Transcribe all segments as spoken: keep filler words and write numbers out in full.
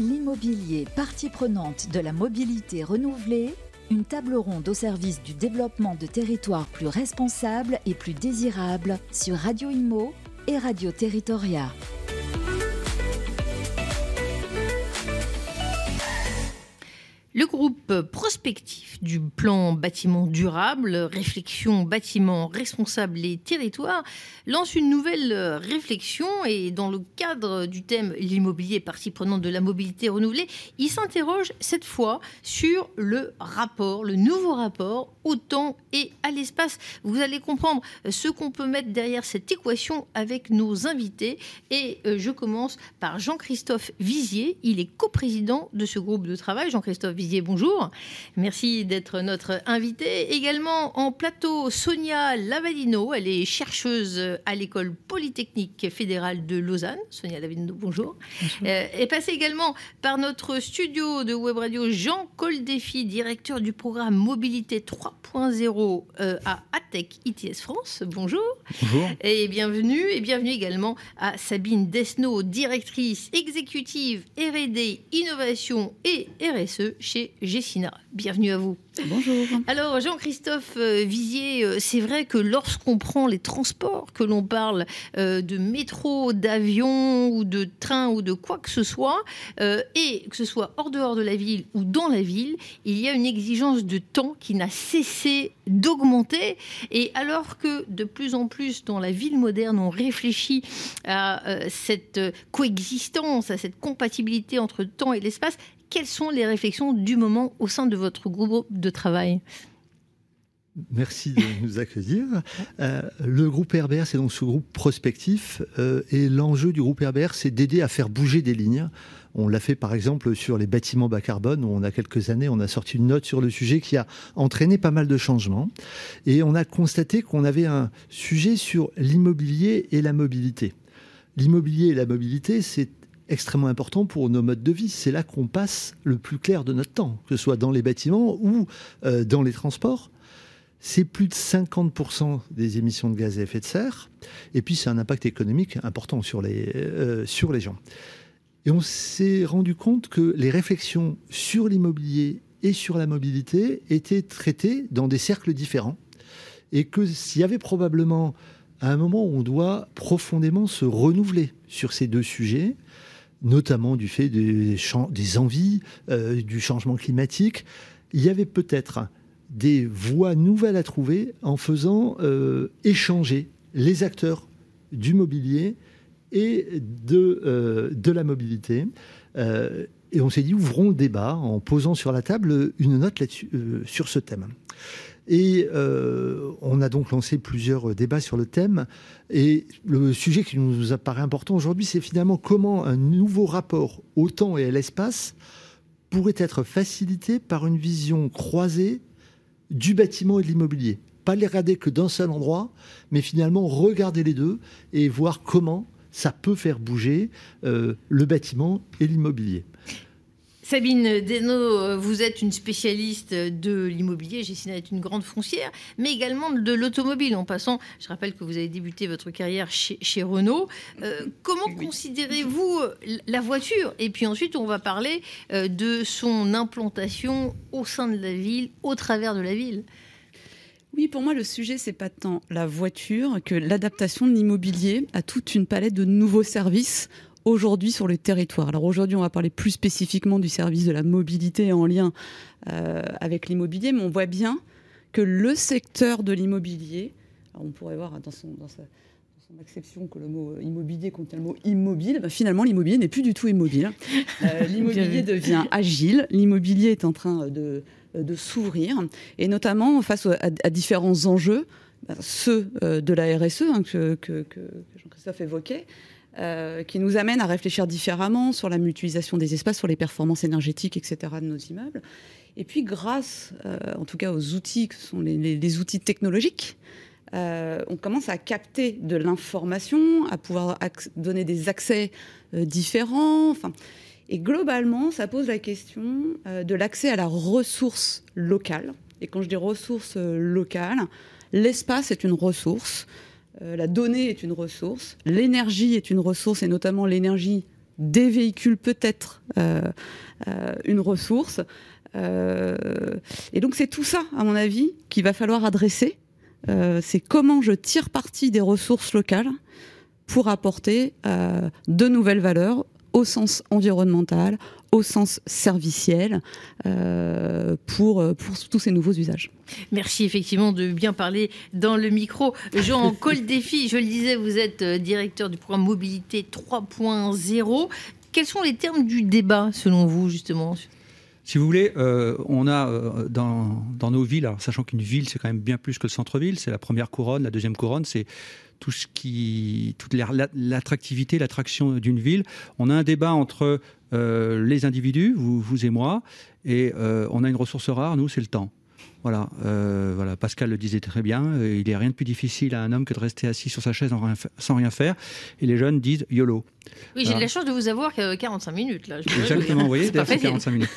L'immobilier, partie prenante de la mobilité renouvelée, une table ronde au service du développement de territoires plus responsables et plus désirables sur Radio Immo et Radio Territoria. Le groupe prospectif du plan bâtiment durable, réflexion bâtiment responsable et territoire, lance une nouvelle réflexion et dans le cadre du thème l'immobilier partie prenante de la mobilité renouvelée, il s'interroge cette fois sur le rapport, le nouveau rapport au temps et à l'espace. Vous allez comprendre ce qu'on peut mettre derrière cette équation avec nos invités et je commence par Jean-Christophe Vizier, il est coprésident de ce groupe de travail. Jean-Christophe Vizier, bonjour. Merci d'être notre invité. Également en plateau, Sonia Lavadino. Elle est chercheuse à l'école polytechnique fédérale de Lausanne. Sonia Lavadino, bonjour. bonjour. Euh, est passé également par notre studio de Web Radio, Jean Coldefy, directeur du programme Mobilité trois point zéro euh, à ATEC I T S France. Bonjour. Bonjour. Et bienvenue. Et bienvenue également à Sabine Desno, directrice exécutive R et D, innovation et R S E chez Gecina. Bienvenue à vous. Bonjour. Alors Jean-Christophe Vizier, c'est vrai que lorsqu'on prend les transports, que l'on parle de métro, d'avion ou de train ou de quoi que ce soit, et que ce soit hors dehors de la ville ou dans la ville, il y a une exigence de temps qui n'a cessé d'augmenter. Et alors que de plus en plus dans la ville moderne, on réfléchit à cette coexistence, à cette compatibilité entre le temps et l'espace, quelles sont les réflexions du moment au sein de votre groupe de travail ? Merci de nous accueillir. Euh, le groupe R B R, c'est donc ce groupe prospectif. Euh, et l'enjeu du groupe R B R, c'est d'aider à faire bouger des lignes. On l'a fait par exemple sur les bâtiments bas carbone, où on a quelques années, on a sorti une note sur le sujet qui a entraîné pas mal de changements. Et on a constaté qu'on avait un sujet sur l'immobilier et la mobilité. L'immobilier et la mobilité, c'est extrêmement important pour nos modes de vie. C'est là qu'on passe le plus clair de notre temps, que ce soit dans les bâtiments ou euh, dans les transports. C'est plus de cinquante pour cent des émissions de gaz à effet de serre. Et puis, c'est un impact économique important sur les, euh, sur les gens. Et on s'est rendu compte que les réflexions sur l'immobilier et sur la mobilité étaient traitées dans des cercles différents. Et que s'il y avait probablement à un moment où on doit profondément se renouveler sur ces deux sujets, notamment du fait des, des envies, euh, du changement climatique, il y avait peut-être des voies nouvelles à trouver en faisant euh, échanger les acteurs du mobilier et de, euh, de la mobilité. Euh, et on s'est dit, ouvrons le débat en posant sur la table une note là-dessus, euh, sur ce thème. Et euh, on a donc lancé plusieurs débats sur le thème. Et le sujet qui nous apparaît important aujourd'hui, c'est finalement comment un nouveau rapport au temps et à l'espace pourrait être facilité par une vision croisée du bâtiment et de l'immobilier. Pas les regarder que d'un seul endroit, mais finalement regarder les deux et voir comment ça peut faire bouger euh, le bâtiment et l'immobilier. Sabine Desno, vous êtes une spécialiste de l'immobilier, Gecina est une grande foncière, mais également de l'automobile. En passant, je rappelle que vous avez débuté votre carrière chez, chez Renault. Euh, comment oui. considérez-vous la voiture ? Et puis ensuite, on va parler euh, de son implantation au sein de la ville, au travers de la ville. Oui, pour moi, le sujet, c'est pas tant la voiture que l'adaptation de l'immobilier à toute une palette de nouveaux services aujourd'hui sur le territoire. Alors aujourd'hui, on va parler plus spécifiquement du service de la mobilité en lien euh, avec l'immobilier, mais on voit bien que le secteur de l'immobilier, alors on pourrait voir dans son, dans sa, dans son acception que le mot immobilier contient le mot immobile, ben finalement l'immobilier n'est plus du tout immobile. Euh, l'immobilier devient agile, l'immobilier est en train de, de s'ouvrir, et notamment face à, à différents enjeux, ben, ceux de la R S E hein, que, que, que Jean-Christophe évoquait, Euh, qui nous amène à réfléchir différemment sur la mutualisation des espaces, sur les performances énergétiques, et cetera de nos immeubles. Et puis grâce, euh, en tout cas aux outils, que sont les, les, les outils technologiques, euh, on commence à capter de l'information, à pouvoir ac- donner des accès euh, différents. Enfin, et globalement, ça pose la question euh, de l'accès à la ressource locale. Et quand je dis ressource euh, locale, l'espace est une ressource. Euh, la donnée est une ressource, l'énergie est une ressource, et notamment l'énergie dévéhicule peut-être euh, euh, une ressource. Euh, et donc c'est tout ça, à mon avis, qu'il va falloir adresser. Euh, c'est comment je tire parti des ressources locales pour apporter euh, de nouvelles valeurs au sens environnemental, au sens serviciel, euh, pour, pour tous ces nouveaux usages. Merci effectivement de bien parler dans le micro. Jean Coldefy, je le disais, vous êtes directeur du programme Mobilité trois point zéro. Quels sont les termes du débat selon vous justement ? Si vous voulez, euh, on a euh, dans, dans nos villes, alors, sachant qu'une ville c'est quand même bien plus que le centre-ville, c'est la première couronne, la deuxième couronne, c'est tout ce qui, toute l'attractivité, l'attraction d'une ville. On a un débat entre euh, les individus, vous, vous et moi, et euh, on a une ressource rare, nous, c'est le temps. Voilà, euh, voilà, Pascal le disait très bien, euh, il n'y a rien de plus difficile à un homme que de rester assis sur sa chaise sans rien, sans rien faire. Et les jeunes disent YOLO. Oui, j'ai voilà. de la chance de vous avoir quarante-cinq minutes. Là. Je Exactement, vous voyez, c'est quarante-cinq minutes.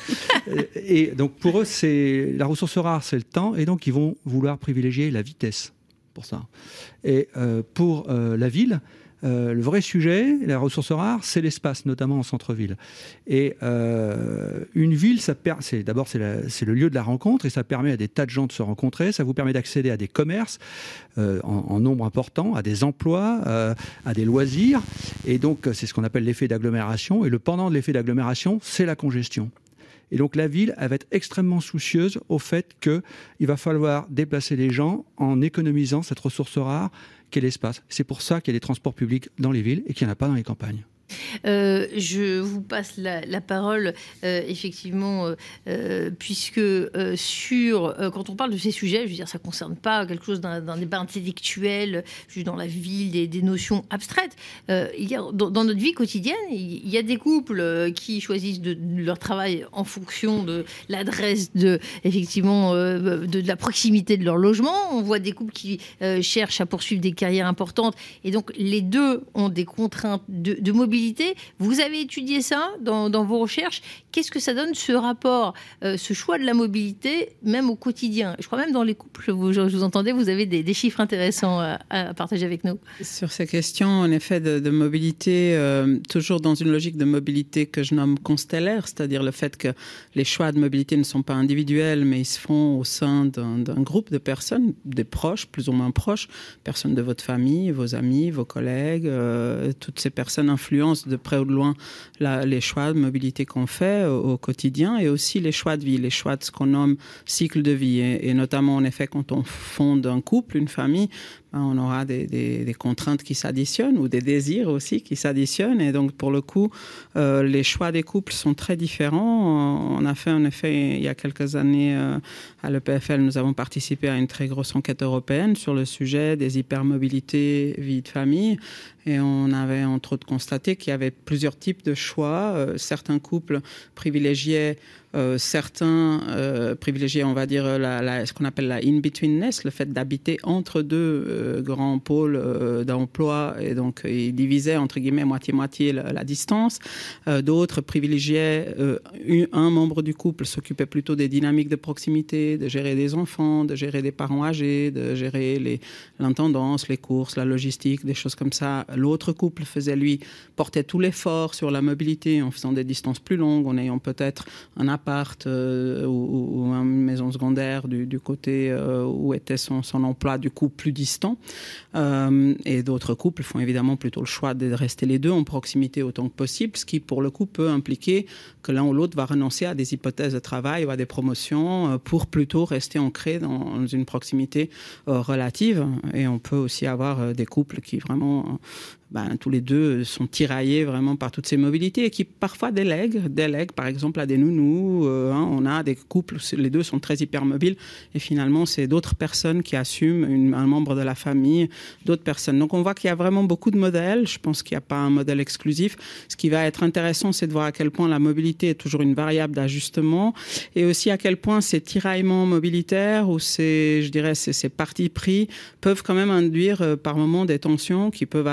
Et donc pour eux, c'est, la ressource rare, c'est le temps, et donc ils vont vouloir privilégier la vitesse pour ça. Et euh, pour euh, la ville, Euh, le vrai sujet, la ressource rare, c'est l'espace, notamment en centre-ville. Et euh, une ville, ça per- c'est, d'abord, c'est, la, c'est le lieu de la rencontre et ça permet à des tas de gens de se rencontrer. Ça vous permet d'accéder à des commerces euh, en, en nombre important, à des emplois, euh, à des loisirs. Et donc, c'est ce qu'on appelle l'effet d'agglomération. Et le pendant de l'effet d'agglomération, c'est la congestion. Et donc la ville, elle va être extrêmement soucieuse au fait qu'il va falloir déplacer les gens en économisant cette ressource rare qu'est l'espace. C'est pour ça qu'il y a des transports publics dans les villes et qu'il n'y en a pas dans les campagnes. Euh, je vous passe la, la parole, euh, effectivement, euh, euh, puisque euh, sur, euh, quand on parle de ces sujets, je veux dire, ça ne concerne pas quelque chose d'un, d'un débat intellectuel, juste dans la ville, des, des notions abstraites. Euh, il y a, dans, dans notre vie quotidienne, il y a des couples euh, qui choisissent de, de leur travail en fonction de l'adresse, de, effectivement, euh, de, de la proximité de leur logement. On voit des couples qui euh, cherchent à poursuivre des carrières importantes. Et donc, les deux ont des contraintes de, de mobilité. Vous avez étudié ça dans, dans vos recherches. Qu'est-ce que ça donne, ce rapport, euh, ce choix de la mobilité, même au quotidien ? Je crois même dans les couples, vous, je vous entendais, vous avez des, des chiffres intéressants à, à partager avec nous. Sur ces questions, en effet, de, de mobilité, euh, toujours dans une logique de mobilité que je nomme constellaire, c'est-à-dire le fait que les choix de mobilité ne sont pas individuels, mais ils se font au sein d'un, d'un groupe de personnes, des proches, plus ou moins proches, personnes de votre famille, vos amis, vos collègues, euh, toutes ces personnes influencent de près ou de loin la, les choix de mobilité qu'on fait au, au quotidien et aussi les choix de vie, les choix de ce qu'on nomme cycle de vie. Et, et notamment, en effet, quand on fonde un couple, une famille, ben, on aura des, des, des contraintes qui s'additionnent ou des désirs aussi qui s'additionnent. Et donc, pour le coup, euh, les choix des couples sont très différents. On a fait, en effet, il y a quelques années, euh, à l'E P F L, nous avons participé à une très grosse enquête européenne sur le sujet des hypermobilités vie de famille. Et on avait entre autres constaté qu'il y avait plusieurs types de choix. Euh, certains couples privilégiaient, euh, certains euh, privilégiaient, on va dire, la, la, ce qu'on appelle la in-betweenness, le fait d'habiter entre deux euh, grands pôles euh, d'emploi. Et donc, ils divisaient, entre guillemets, moitié-moitié la, la distance. Euh, d'autres privilégiaient euh, un membre du couple, s'occupait plutôt des dynamiques de proximité, de gérer des enfants, de gérer des parents âgés, de gérer les, l'intendance, les courses, la logistique, des choses comme ça. L'autre couple faisait, lui, portait tout l'effort sur la mobilité en faisant des distances plus longues, en ayant peut-être un appart euh, ou, ou une maison secondaire du, du côté euh, où était son, son emploi, du coup, plus distant. Euh, et d'autres couples font évidemment plutôt le choix de rester les deux en proximité autant que possible, ce qui, pour le coup, peut impliquer que l'un ou l'autre va renoncer à des hypothèses de travail ou à des promotions euh, pour plutôt rester ancré dans une proximité euh, relative. Et on peut aussi avoir euh, des couples qui vraiment... Ben, tous les deux sont tiraillés vraiment par toutes ces mobilités et qui parfois délèguent, délèguent par exemple à des nounous. Euh, hein, on a des couples, les deux sont très hypermobiles et finalement c'est d'autres personnes qui assument une, un membre de la famille, d'autres personnes. Donc on voit qu'il y a vraiment beaucoup de modèles. Je pense qu'il n'y a pas un modèle exclusif. Ce qui va être intéressant, c'est de voir à quel point la mobilité est toujours une variable d'ajustement et aussi à quel point ces tiraillements mobilitaires ou ces, je dirais, ces, ces partis pris peuvent quand même induire euh, par moments des tensions qui peuvent aller y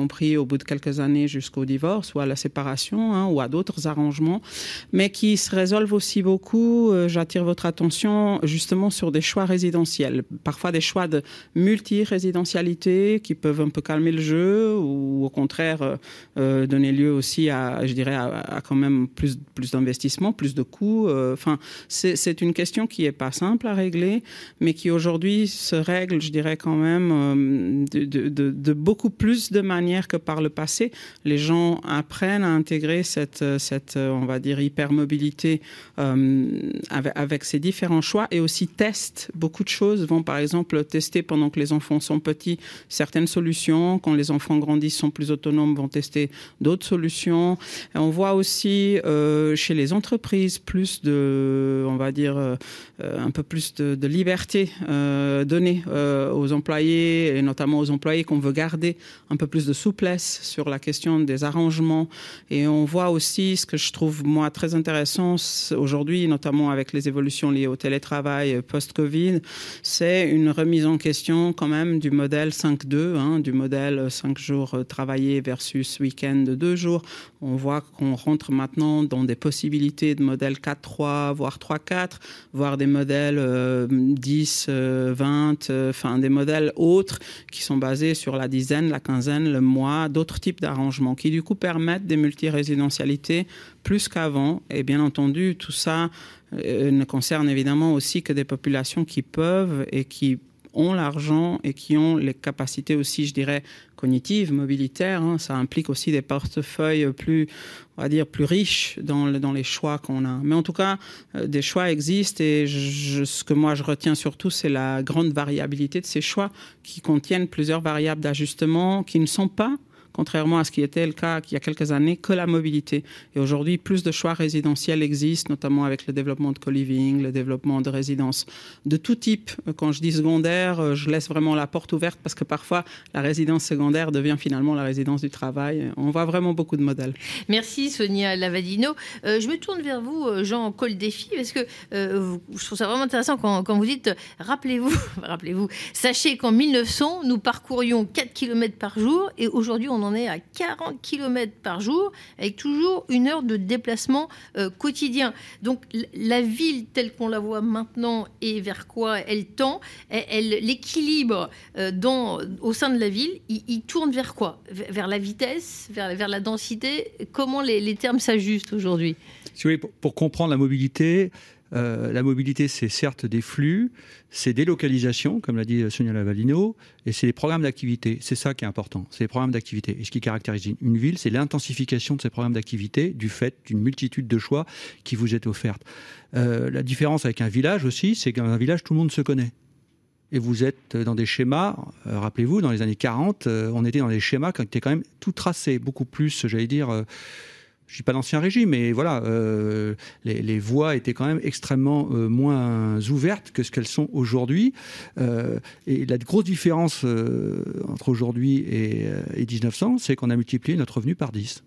compris au bout de quelques années jusqu'au divorce ou à la séparation, hein, ou à d'autres arrangements, mais qui se résolvent aussi beaucoup, euh, j'attire votre attention justement sur des choix résidentiels, parfois des choix de multi-résidentialité qui peuvent un peu calmer le jeu ou au contraire euh, euh, donner lieu aussi à, je dirais, à, à quand même plus, plus d'investissement, plus de coûts. Euh, enfin, c'est, c'est une question qui n'est pas simple à régler, mais qui aujourd'hui se règle, je dirais quand même, euh, de, de, de, de beaucoup plus de manière que par le passé. Les gens apprennent à intégrer cette, cette on va dire, hypermobilité euh, avec, avec ces différents choix et aussi testent beaucoup de choses, vont par exemple tester pendant que les enfants sont petits certaines solutions, quand les enfants grandissent, sont plus autonomes, vont tester d'autres solutions. Et on voit aussi euh, chez les entreprises plus de, on va dire, euh, un peu plus de, de liberté euh, donnée euh, aux employés et notamment aux employés qu'on veut garder un peu plus de souplesse sur la question des arrangements. Et on voit aussi ce que je trouve moi très intéressant aujourd'hui, notamment avec les évolutions liées au télétravail post-Covid, c'est une remise en question quand même du modèle cinq deux, hein, du modèle cinq jours travaillés versus week-end de deux jours. On voit qu'on rentre maintenant dans des possibilités de modèle quatre trois, voire trois quatre, voire des modèles euh, dix, euh, vingt, enfin euh, des modèles autres qui sont basés sur la dizaine, la quinzaine, le mois, d'autres types d'arrangements qui du coup permettent des multirésidentialités plus qu'avant. Et bien entendu, tout ça euh, ne concerne évidemment aussi que des populations qui peuvent et qui ont l'argent et qui ont les capacités aussi, je dirais, cognitives, mobilitaires. Hein. Ça implique aussi des portefeuilles plus, on va dire, plus riches dans, le, dans les choix qu'on a. Mais en tout cas, euh, des choix existent et je, ce que moi je retiens surtout, c'est la grande variabilité de ces choix qui contiennent plusieurs variables d'ajustement qui ne sont pas, contrairement à ce qui était le cas il y a quelques années, que la mobilité. Et aujourd'hui, plus de choix résidentiels existent, notamment avec le développement de co-living, le développement de résidences de tout type. Quand je dis secondaire, je laisse vraiment la porte ouverte parce que parfois, la résidence secondaire devient finalement la résidence du travail. On voit vraiment beaucoup de modèles. Merci Sonia Lavadino. Euh, je me tourne vers vous, Jean Coldefy, parce que euh, je trouve ça vraiment intéressant quand, quand vous dites, rappelez-vous, rappelez-vous, sachez qu'en mille neuf cents, nous parcourions quatre kilomètres par jour et aujourd'hui, on en est à quarante kilomètres par jour, avec toujours une heure de déplacement euh, quotidien. Donc la ville telle qu'on la voit maintenant et vers quoi elle tend, elle, elle, l'équilibre euh, dans, au sein de la ville, il, il tourne vers quoi ? Vers la vitesse, vers, vers la densité ? Comment les, les termes s'ajustent aujourd'hui ? Si vous voulez, pour, pour comprendre la mobilité, Euh, la mobilité, c'est certes des flux, c'est des localisations, comme l'a dit Sonia Lavadino, et c'est les programmes d'activité. C'est ça qui est important, c'est les programmes d'activité. Et ce qui caractérise une ville, c'est l'intensification de ces programmes d'activité du fait d'une multitude de choix qui vous est offerte. Euh, la différence avec un village aussi, c'est qu'un village, tout le monde se connaît. Et vous êtes dans des schémas, euh, rappelez-vous, dans les années quarante, euh, on était dans des schémas qui étaient quand même tout tracés, beaucoup plus, j'allais dire... Euh, je ne suis pas d'ancien régime, mais voilà, euh, les, les voies étaient quand même extrêmement euh, moins ouvertes que ce qu'elles sont aujourd'hui. Euh, et la grosse différence euh, entre aujourd'hui et, et dix-neuf cents, c'est qu'on a multiplié notre revenu par dix.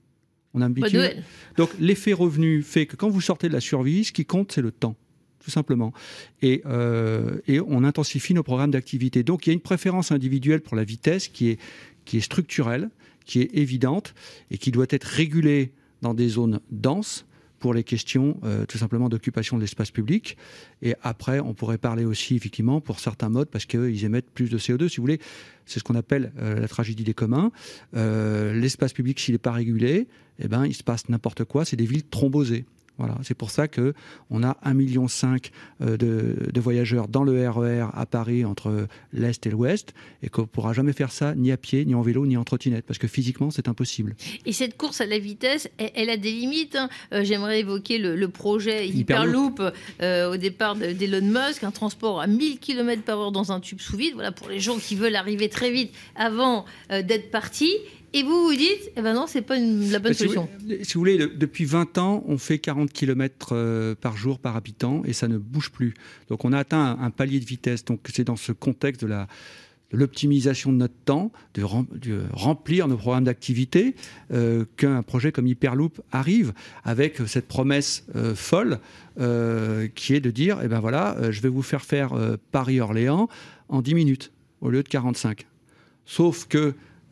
On a multiplié... Donc l'effet revenu fait que quand vous sortez de la survie, ce qui compte, c'est le temps, tout simplement. Et, euh, et on intensifie nos programmes d'activité. Donc il y a une préférence individuelle pour la vitesse qui est, qui est structurelle, qui est évidente et qui doit être régulée dans des zones denses pour les questions euh, tout simplement d'occupation de l'espace public. Et après, on pourrait parler aussi effectivement pour certains modes parce qu'ils émettent plus de C O deux. Si vous voulez, c'est ce qu'on appelle euh, la tragédie des communs. Euh, l'espace public, s'il n'est pas régulé, eh ben, il se passe n'importe quoi. C'est des villes thrombosées. Voilà, c'est pour ça qu'on a un virgule cinq million de, de voyageurs dans le R E R à Paris entre l'Est et l'Ouest et qu'on ne pourra jamais faire ça ni à pied, ni en vélo, ni en trottinette parce que physiquement, c'est impossible. Et cette course à la vitesse, elle, elle a des limites. Hein. Euh, j'aimerais évoquer le, le projet Hyperloop, Hyperloop euh, au départ d'Elon Musk, un transport à mille kilomètres par heure dans un tube sous vide, voilà, pour les gens qui veulent arriver très vite avant euh, d'être partis. Et vous vous dites, eh ben non, c'est pas une, la bonne si solution. Vous, si vous voulez, depuis vingt ans, on fait quarante kilomètres euh, par jour par habitant et ça ne bouge plus. Donc on a atteint un, un palier de vitesse. Donc c'est dans ce contexte de la de l'optimisation de notre temps, de, rem, de remplir nos programmes d'activité, euh, qu'un projet comme Hyperloop arrive avec cette promesse euh, folle euh, qui est de dire, eh ben voilà, euh, je vais vous faire faire euh, Paris-Orléans en dix minutes au lieu de quarante-cinq. Sauf que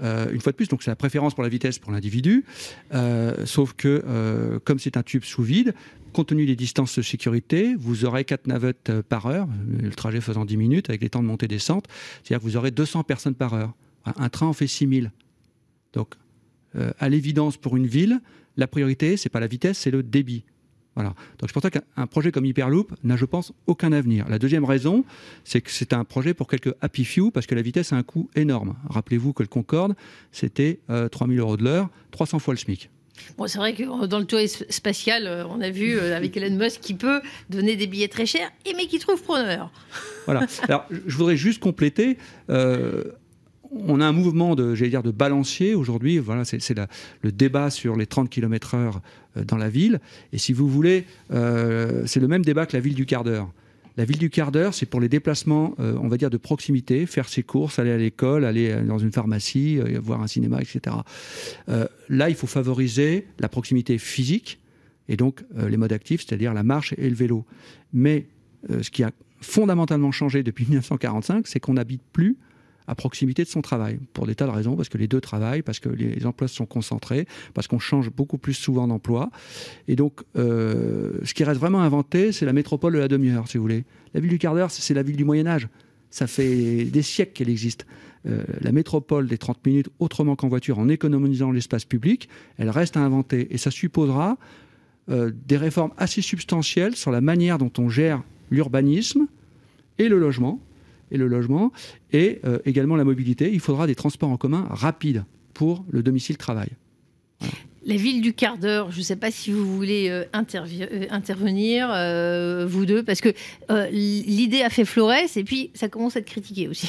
Euh, une fois de plus, donc c'est la préférence pour la vitesse pour l'individu, euh, sauf que euh, comme c'est un tube sous vide, compte tenu des distances de sécurité, vous aurez quatre navettes par heure, le trajet faisant dix minutes avec les temps de montée-descente, c'est-à-dire que vous aurez deux cents personnes par heure. Un train en fait six mille. Donc, euh, à l'évidence, pour une ville, la priorité, c'est pas la vitesse, c'est le débit. Voilà. Donc, c'est pour ça qu'un projet comme Hyperloop n'a, je pense, aucun avenir. La deuxième raison, c'est que c'est un projet pour quelques happy few, parce que la vitesse a un coût énorme. Rappelez-vous que le Concorde, c'était euh, trois mille euros de l'heure, trois cents fois le SMIC. Bon, c'est vrai que dans le tourisme spatial, on a vu avec Elon Musk qui peut donner des billets très chers, et mais qui trouve preneur. Voilà. Alors, je voudrais juste compléter. Euh, on a un mouvement de, j'allais dire, de balancier aujourd'hui. Voilà, c'est, c'est la, le débat sur les trente kilomètres heure dans la ville. Et si vous voulez, euh, c'est le même débat que la ville du quart d'heure. La ville du quart d'heure, c'est pour les déplacements, euh, on va dire, de proximité, faire ses courses, aller à l'école, aller dans une pharmacie, euh, voir un cinéma, et cetera. Euh, là, il faut favoriser la proximité physique et donc euh, les modes actifs, c'est-à-dire la marche et le vélo. Mais euh, ce qui a fondamentalement changé depuis dix-neuf cent quarante-cinq, c'est qu'on n'habite plus à proximité de son travail, pour des tas de raisons, parce que les deux travaillent, parce que les emplois se sont concentrés, parce qu'on change beaucoup plus souvent d'emploi. Et donc, euh, ce qui reste vraiment inventé, c'est la métropole de la demi-heure, si vous voulez. La ville du quart d'heure, c'est la ville du Moyen-Âge. Ça fait des siècles qu'elle existe. Euh, la métropole des trente minutes, autrement qu'en voiture, en économisant l'espace public, elle reste à inventer. Et ça supposera euh, des réformes assez substantielles sur la manière dont on gère l'urbanisme et le logement, et le logement, et euh, également la mobilité. Il faudra des transports en commun rapides pour le domicile-travail. Voilà. La ville du quart d'heure, je ne sais pas si vous voulez euh, intervi- euh, intervenir, euh, vous deux, parce que euh, l'idée a fait florès, et puis ça commence à être critiqué aussi.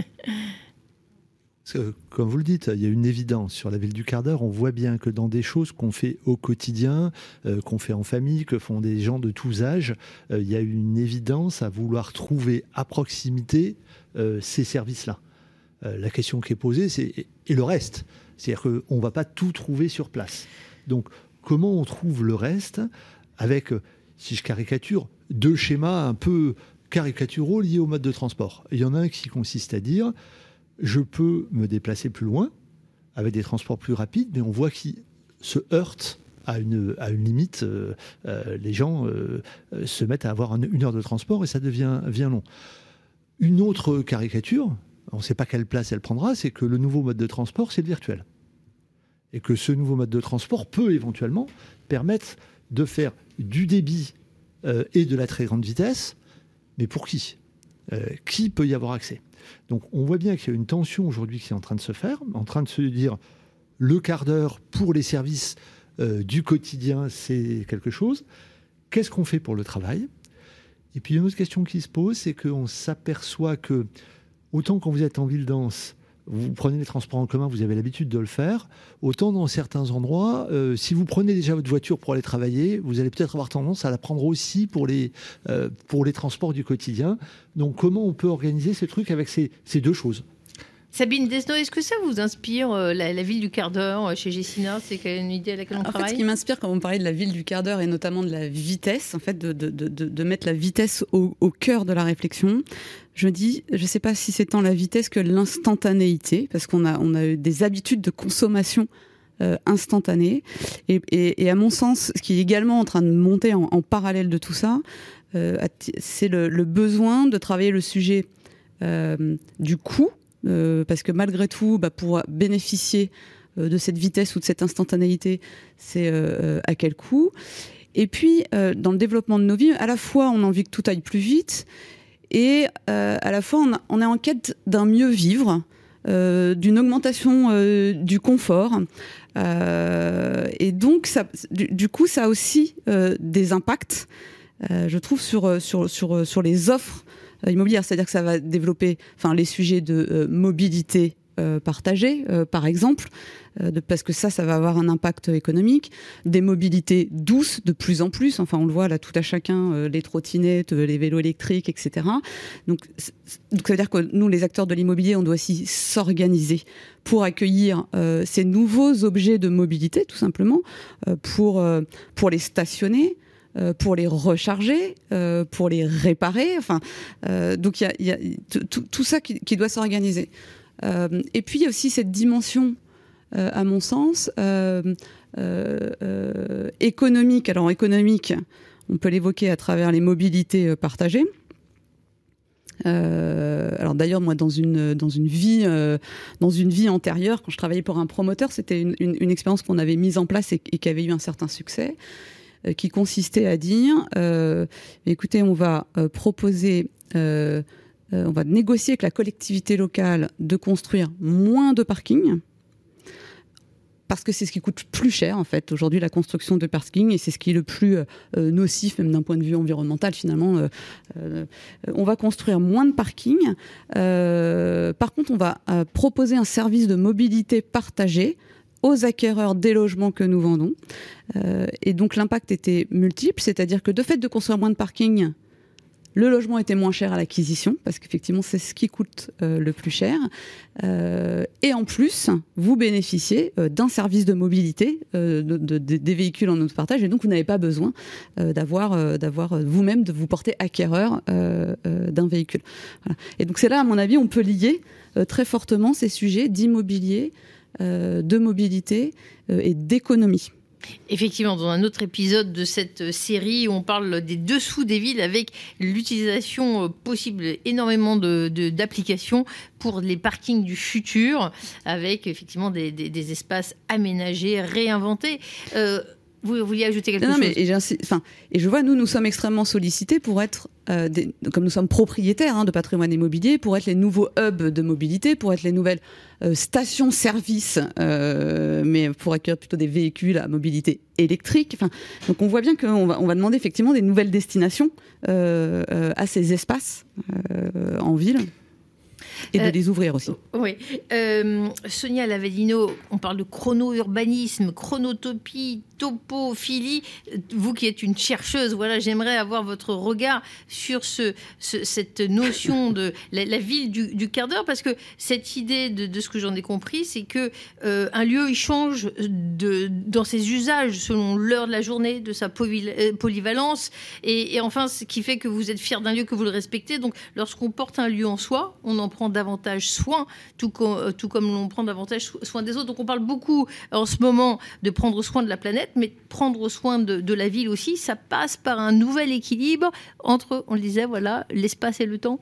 Parce que, comme vous le dites, il y a une évidence sur la ville du quart d'heure. On voit bien que dans des choses qu'on fait au quotidien, euh, qu'on fait en famille, que font des gens de tous âges, euh, il y a une évidence à vouloir trouver à proximité euh, ces services-là. Euh, la question qui est posée, c'est et le reste. C'est-à-dire qu'on ne va pas tout trouver sur place. Donc, comment on trouve le reste avec, si je caricature, deux schémas un peu caricaturaux liés au mode de transport. Il y en a un qui consiste à dire... je peux me déplacer plus loin avec des transports plus rapides, mais on voit qu'ils se heurtent à une, à une limite. Euh, euh, les gens euh, se mettent à avoir une, une heure de transport et ça devient, devient long. Une autre caricature, on ne sait pas quelle place elle prendra, c'est que le nouveau mode de transport, c'est le virtuel. Et que ce nouveau mode de transport peut éventuellement permettre de faire du débit euh, et de la très grande vitesse, mais pour qui ? euh, Qui peut y avoir accès ? Donc on voit bien qu'il y a une tension aujourd'hui qui est en train de se faire, en train de se dire le quart d'heure pour les services euh, du quotidien, c'est quelque chose. Qu'est-ce qu'on fait pour le travail ? Et puis une autre question qui se pose, c'est qu'on s'aperçoit que autant quand vous êtes en ville dense, vous prenez les transports en commun, vous avez l'habitude de le faire, autant dans certains endroits, euh, si vous prenez déjà votre voiture pour aller travailler, vous allez peut-être avoir tendance à la prendre aussi pour les, euh, pour les transports du quotidien. Donc comment on peut organiser ce truc avec ces, ces deux choses ? Sabine Desnos, est-ce que ça vous inspire, euh, la, la ville du quart d'heure euh, chez Gessina ? C'est une idée à laquelle on en travaille ? fait, ce qui m'inspire quand on parlait de la ville du quart d'heure et notamment de la vitesse, en fait, de, de, de, de mettre la vitesse au, au cœur de la réflexion, je dis, je ne sais pas si c'est tant la vitesse que l'instantanéité, parce qu'on a, on a eu des habitudes de consommation euh, instantanée. Et, et, et à mon sens, ce qui est également en train de monter en, en parallèle de tout ça, euh, c'est le, le besoin de travailler le sujet euh, du coût. Euh, parce que malgré tout, bah, pour bénéficier euh, de cette vitesse ou de cette instantanéité, c'est euh, à quel coût ? Et puis, euh, dans le développement de nos vies, à la fois, on a envie que tout aille plus vite, et euh, à la fois, on, a, on est en quête d'un mieux vivre, euh, d'une augmentation euh, du confort. Euh, et donc, ça, du, du coup, ça a aussi euh, des impacts, euh, je trouve, sur, sur, sur, sur les offres immobilière, c'est-à-dire que ça va développer enfin, les sujets de euh, mobilité euh, partagée, euh, par exemple, euh, de, parce que ça, ça va avoir un impact économique, des mobilités douces de plus en plus, enfin on le voit là tout à chacun, euh, les trottinettes, euh, les vélos électriques, et cetera. Donc, donc ça veut dire que nous, les acteurs de l'immobilier, on doit aussi s'organiser pour accueillir euh, ces nouveaux objets de mobilité, tout simplement, euh, pour, euh, pour les stationner, Euh, pour les recharger, euh, pour les réparer. Enfin, euh, donc il y a, y a tout, tout ça qui, qui doit s'organiser. Euh, et puis il y a aussi cette dimension, euh, à mon sens, euh, euh, euh, économique. Alors économique, on peut l'évoquer à travers les mobilités partagées. Euh, alors d'ailleurs, moi, dans une dans une vie euh, dans une vie antérieure, quand je travaillais pour un promoteur, c'était une, une, une expérience qu'on avait mise en place et, et qui avait eu un certain succès, euh, qui consistait à dire, euh, écoutez, on va euh, proposer, euh, euh, on va négocier avec la collectivité locale de construire moins de parkings. Parce que c'est ce qui coûte plus cher, en fait, aujourd'hui, la construction de parking, et c'est ce qui est le plus euh, nocif, même d'un point de vue environnemental, finalement. Euh, euh, on va construire moins de parkings. Euh, par contre, on va euh, proposer un service de mobilité partagée aux acquéreurs des logements que nous vendons. Euh, et donc, l'impact était multiple, c'est-à-dire que de fait de construire moins de parkings, le logement était moins cher à l'acquisition, parce qu'effectivement, c'est ce qui coûte euh, le plus cher. Euh, et en plus, vous bénéficiez euh, d'un service de mobilité, euh, de, de, de, des véhicules en autopartage, et donc vous n'avez pas besoin euh, d'avoir, euh, d'avoir euh, vous-même, de vous porter acquéreur euh, euh, d'un véhicule. Voilà. Et donc c'est là, à mon avis, on peut lier euh, très fortement ces sujets d'immobilier, euh, de mobilité euh, et d'économie. Effectivement, dans un autre épisode de cette série, on parle des dessous des villes avec l'utilisation possible énormément de, de, d'applications pour les parkings du futur, avec effectivement des, des, des espaces aménagés, réinventés. Euh, vous vouliez ajouter quelque non, chose? mais, et, enfin, et je vois, nous, nous sommes extrêmement sollicités pour être, euh, des, comme nous sommes propriétaires hein, de patrimoine immobilier, pour être les nouveaux hubs de mobilité, pour être les nouvelles euh, stations-service, euh, mais pour accueillir plutôt des véhicules à mobilité électrique. Enfin, donc on voit bien qu'on va, on va demander effectivement des nouvelles destinations euh, euh, à ces espaces euh, en ville. Et de euh, les ouvrir aussi. Oui. Euh, Sonia Lavellino, on parle de chrono-urbanisme, chronotopie, topophilie. Vous qui êtes une chercheuse, voilà, j'aimerais avoir votre regard sur ce, ce, cette notion de la, la ville du, du quart d'heure, parce que cette idée, de, de ce que j'en ai compris, c'est que euh, un lieu, il change de, dans ses usages selon l'heure de la journée, de sa polyvalence, et, et enfin, ce qui fait que vous êtes fier d'un lieu, que vous le respectez. Donc, lorsqu'on porte un lieu en soi, on en prend davantage soin, tout, com- tout comme l'on prend davantage soin des autres. Donc on parle beaucoup en ce moment de prendre soin de la planète, mais prendre soin de, de la ville aussi, ça passe par un nouvel équilibre entre, on le disait, voilà, l'espace et le temps.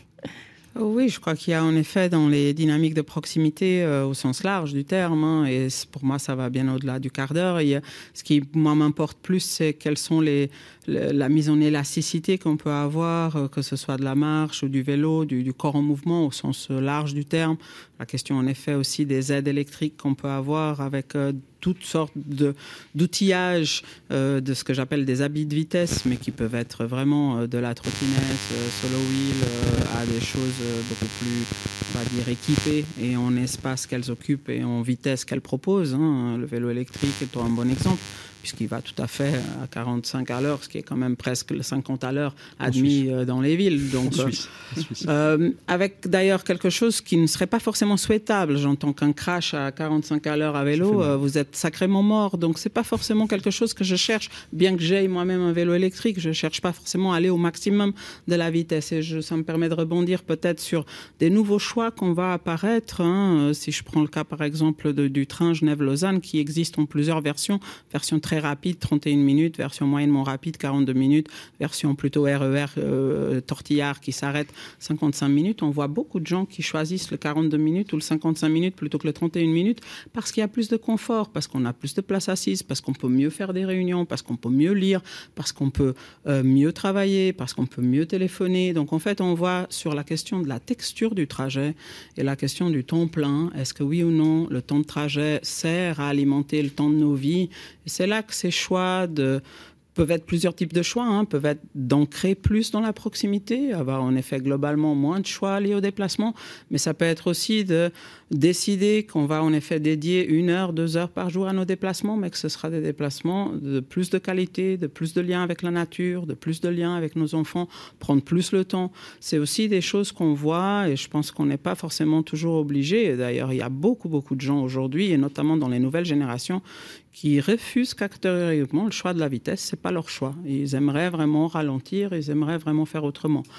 Oui, je crois qu'il y a en effet dans les dynamiques de proximité euh, au sens large du terme, hein, et pour moi ça va bien au-delà du quart d'heure. Il y a, ce qui moi m'importe plus, c'est quelles sont les, les la mise en élasticité qu'on peut avoir, euh, que ce soit de la marche ou du vélo, du, du corps en mouvement au sens large du terme. La question en effet aussi des aides électriques qu'on peut avoir avec euh, toutes sortes de, d'outillages, euh, de ce que j'appelle des habits de vitesse, mais qui peuvent être vraiment euh, de la trottinette, euh, solo wheel, euh, à des choses euh, beaucoup plus, on va dire, équipées et en espace qu'elles occupent et en vitesse qu'elles proposent. Hein. Le vélo électrique est un bon exemple, puisqu'il va tout à fait à quarante-cinq à l'heure, ce qui est quand même presque le cinquante à l'heure admis dans les villes. Donc, en Suisse. En Suisse. Euh, avec d'ailleurs quelque chose qui ne serait pas forcément souhaitable. J'entends qu'un crash à quarante-cinq à l'heure à vélo, euh, vous êtes sacrément mort. Donc, c'est pas forcément quelque chose que je cherche, bien que j'aie moi-même un vélo électrique. Je cherche pas forcément à aller au maximum de la vitesse. Et je, ça me permet de rebondir peut-être sur des nouveaux choix qu'on va apparaître. Hein. Si je prends le cas, par exemple, de, du train Genève-Lausanne, qui existe en plusieurs versions, version très rapide, trente et une minutes, version moyennement rapide, quarante-deux minutes, version plutôt R E R, euh, tortillard qui s'arrête cinquante-cinq minutes. On voit beaucoup de gens qui choisissent le quarante-deux minutes ou le cinquante-cinq minutes plutôt que le trente et une minutes parce qu'il y a plus de confort, parce qu'on a plus de place assise, parce qu'on peut mieux faire des réunions, parce qu'on peut mieux lire, parce qu'on peut euh, mieux travailler, parce qu'on peut mieux téléphoner. Donc en fait, on voit sur la question de la texture du trajet et la question du temps plein, est-ce que oui ou non, le temps de trajet sert à alimenter le temps de nos vies? Et c'est là que ces choix de, peuvent être plusieurs types de choix, hein, peuvent être d'ancrer plus dans la proximité, avoir en effet globalement moins de choix liés au déplacement, mais ça peut être aussi de décider qu'on va en effet dédier une heure, deux heures par jour à nos déplacements, mais que ce sera des déplacements de plus de qualité, de plus de liens avec la nature, de plus de liens avec nos enfants, prendre plus le temps. C'est aussi des choses qu'on voit et je pense qu'on n'est pas forcément toujours obligé. Et d'ailleurs, il y a beaucoup, beaucoup de gens aujourd'hui, et notamment dans les nouvelles générations, qui refusent catégoriquement le choix de la vitesse. C'est pas leur choix. Ils aimeraient vraiment ralentir, ils aimeraient vraiment faire autrement.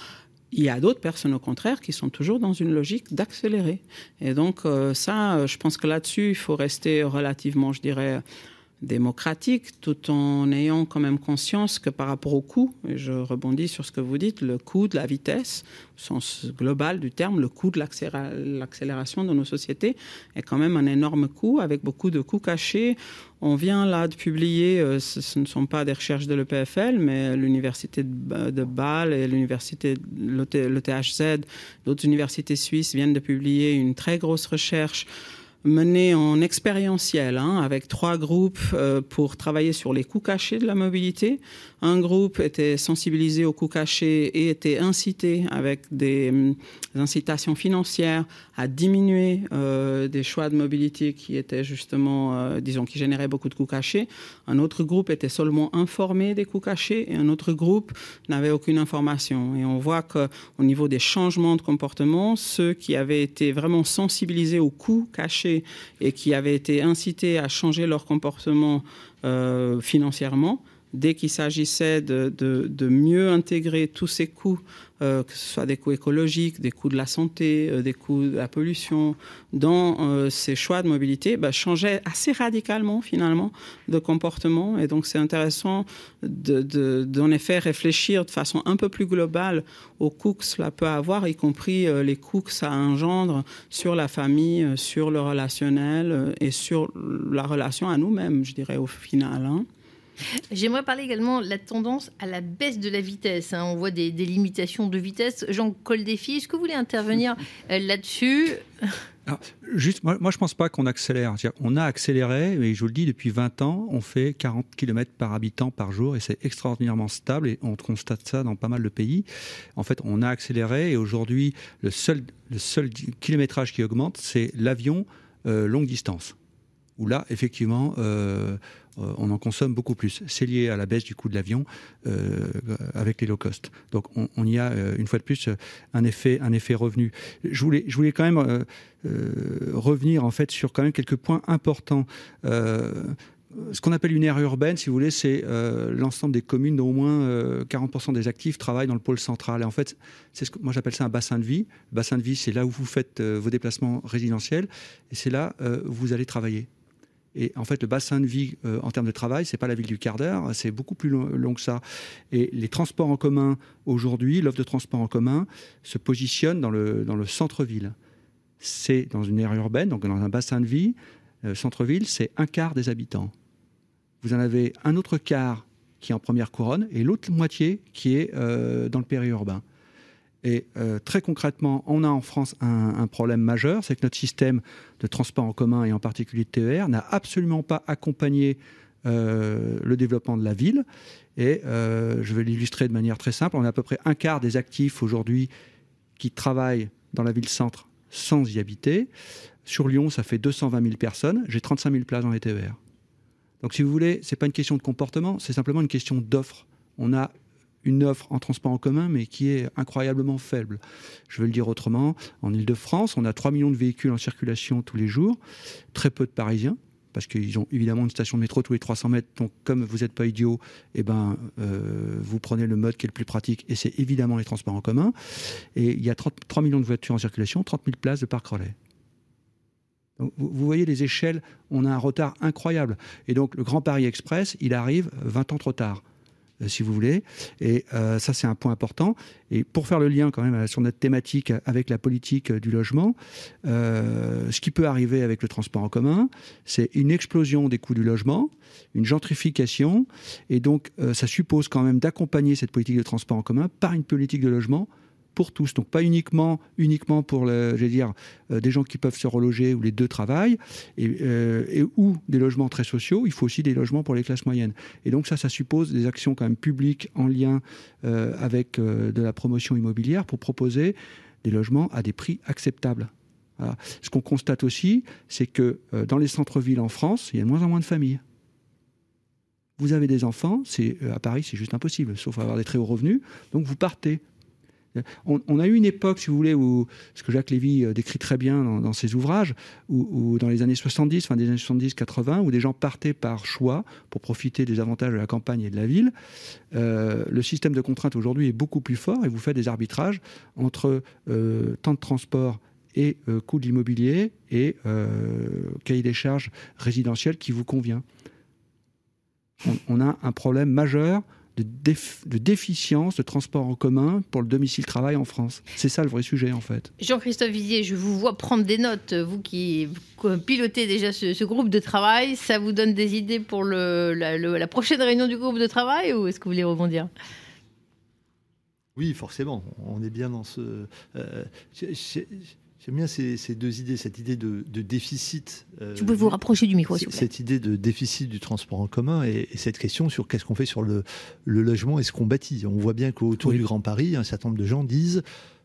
Il y a d'autres personnes, au contraire, qui sont toujours dans une logique d'accélérer. Et donc, euh, ça, je pense que là-dessus, il faut rester relativement, je dirais, démocratique, tout en ayant quand même conscience que par rapport au coût, et je rebondis sur ce que vous dites, le coût de la vitesse, au sens global du terme, le coût de l'accéléra- l'accélération de nos sociétés est quand même un énorme coût, avec beaucoup de coûts cachés. On vient là de publier, euh, ce, ce ne sont pas des recherches de l'E P F L, mais l'université de, de Bâle et l'université, l'E T H Z, d'autres universités suisses viennent de publier une très grosse recherche menée en expérientiel, hein, avec trois groupes euh, pour travailler sur les coûts cachés de la mobilité. Un groupe était sensibilisé aux coûts cachés et était incité avec des, des incitations financières à diminuer euh, des choix de mobilité qui étaient justement, euh, disons, qui généraient beaucoup de coûts cachés. Un autre groupe était seulement informé des coûts cachés et un autre groupe n'avait aucune information. Et on voit qu'au niveau des changements de comportement, ceux qui avaient été vraiment sensibilisés aux coûts cachés et qui avaient été incités à changer leur comportement euh, financièrement, dès qu'il s'agissait de, de, de mieux intégrer tous ces coûts, euh, que ce soit des coûts écologiques, des coûts de la santé, euh, des coûts de la pollution, dans euh, ces choix de mobilité, bah, changeaient assez radicalement finalement de comportement. Et donc c'est intéressant de, de, d'en effet réfléchir de façon un peu plus globale aux coûts que cela peut avoir, y compris euh, les coûts que ça engendre sur la famille, euh, sur le relationnel euh, et sur la relation à nous-mêmes, je dirais au final, hein. J'aimerais parler également de la tendance à la baisse de la vitesse. Hein. On voit des, des limitations de vitesse. Jean Coldefy, est-ce que vous voulez intervenir euh, là-dessus ? Alors, juste, moi, moi je ne pense pas qu'on accélère. On a accéléré, mais je vous le dis, depuis vingt ans, on fait quarante kilomètres par habitant par jour et c'est extraordinairement stable et on constate ça dans pas mal de pays. En fait, on a accéléré et aujourd'hui, le seul, le seul kilométrage qui augmente, c'est l'avion euh, longue distance. Où là, effectivement, euh, euh, on en consomme beaucoup plus. C'est lié à la baisse du coût de l'avion euh, avec les low cost. Donc, on, on y a, euh, une fois de plus, un effet, un effet revenu. Je voulais, je voulais quand même euh, euh, revenir, en fait, sur quand même quelques points importants. Euh, ce qu'on appelle une aire urbaine, si vous voulez, c'est euh, l'ensemble des communes dont au moins euh, quarante pour cent des actifs travaillent dans le pôle central. Et en fait, c'est ce que moi j'appelle ça un bassin de vie. Le bassin de vie, c'est là où vous faites euh, vos déplacements résidentiels et c'est là euh, où vous allez travailler. Et en fait, le bassin de vie, euh, en termes de travail, c'est pas la ville du quart d'heure, c'est beaucoup plus long, long que ça. Et les transports en commun, aujourd'hui, l'offre de transport en commun se positionne dans le, dans le centre-ville. C'est dans une aire urbaine, donc dans un bassin de vie, euh, centre-ville, c'est un quart des habitants. Vous en avez un autre quart qui est en première couronne et l'autre moitié qui est euh, dans le périurbain. Et euh, très concrètement, on a en France un, un problème majeur, c'est que notre système de transport en commun, et en particulier de T E R, n'a absolument pas accompagné euh, le développement de la ville. Et euh, je vais l'illustrer de manière très simple. On a à peu près un quart des actifs aujourd'hui qui travaillent dans la ville-centre sans y habiter. Sur Lyon, ça fait deux cent vingt mille personnes. J'ai trente-cinq mille places dans les T E R. Donc si vous voulez, ce n'est pas une question de comportement, c'est simplement une question d'offre. On a une offre en transport en commun, mais qui est incroyablement faible. Je vais le dire autrement, en Ile-de-France, on a trois millions de véhicules en circulation tous les jours, très peu de Parisiens, parce qu'ils ont évidemment une station de métro tous les trois cents mètres, donc comme vous n'êtes pas idiot, eh ben, euh, vous prenez le mode qui est le plus pratique, et c'est évidemment les transports en commun. Et il y a trois millions de voitures en circulation, trente mille places de parc relais. Donc, vous, vous voyez les échelles, on a un retard incroyable. Et donc le Grand Paris Express, il arrive vingt ans trop tard, si vous voulez. Et euh, ça, c'est un point important. Et pour faire le lien quand même sur notre thématique avec la politique du logement, euh, ce qui peut arriver avec le transport en commun, c'est une explosion des coûts du logement, une gentrification. Et donc, euh, ça suppose quand même d'accompagner cette politique de transport en commun par une politique de logement pour tous. Donc pas uniquement, uniquement pour le, je vais dire, euh, des gens qui peuvent se reloger où les deux travaillent, et, euh, et, ou des logements très sociaux. Il faut aussi des logements pour les classes moyennes. Et donc ça, ça suppose des actions quand même publiques en lien euh, avec euh, de la promotion immobilière pour proposer des logements à des prix acceptables. Voilà. Ce qu'on constate aussi, c'est que euh, dans les centres-villes en France, il y a de moins en moins de familles. Vous avez des enfants, c'est, euh, à Paris, c'est juste impossible, sauf avoir des très hauts revenus. Donc vous partez. On, on a eu une époque, si vous voulez, où ce que Jacques Lévy décrit très bien dans, dans ses ouvrages, où, où dans les années soixante-dix, fin des années soixante-dix quatre-vingts, où des gens partaient par choix pour profiter des avantages de la campagne et de la ville. Euh, le système de contrainte aujourd'hui est beaucoup plus fort et vous faites des arbitrages entre euh, temps de transport et euh, coût de l'immobilier et euh, cahier des charges résidentiel qui vous convient. On, on a un problème majeur de, déf- de déficience de transport en commun pour le domicile-travail en France. C'est ça le vrai sujet, en fait. Jean-Christophe Vizier, je vous vois prendre des notes, vous qui pilotez déjà ce, ce groupe de travail. Ça vous donne des idées pour le, la, le, la prochaine réunion du groupe de travail, ou est-ce que vous voulez rebondir ? Oui, forcément. On est bien dans ce... Euh, c'est, c'est... J'aime bien ces, ces deux idées, cette idée de, de déficit. Euh, vous pouvez vous rapprocher du micro, s'il vous plaît. Cette idée de déficit du transport en commun et, et cette question sur qu'est-ce qu'on fait sur le, le logement et ce qu'on bâtit. On voit bien qu'autour oui. du Grand Paris, un certain nombre de gens disent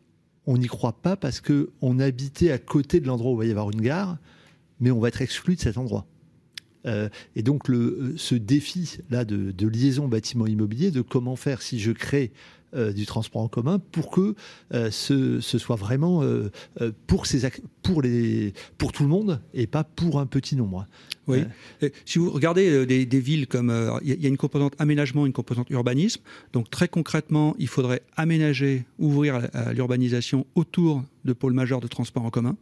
on n'y croit pas parce qu'on habitait à côté de l'endroit où il va y avoir une gare, mais on va être exclu de cet endroit. Euh, et donc le, ce défi-là de, de liaison bâtiment-immobilier, de comment faire si je crée Euh, du transport en commun pour que euh, ce, ce soit vraiment euh, euh, pour, ces, pour, les, pour tout le monde et pas pour un petit nombre. Oui. Euh. Si vous regardez euh, des, des villes comme... Il euh, y, y a une composante aménagement, une composante urbanisme. Donc très concrètement, il faudrait aménager, ouvrir à, à l'urbanisation autour de pôles majeurs de transport en commun.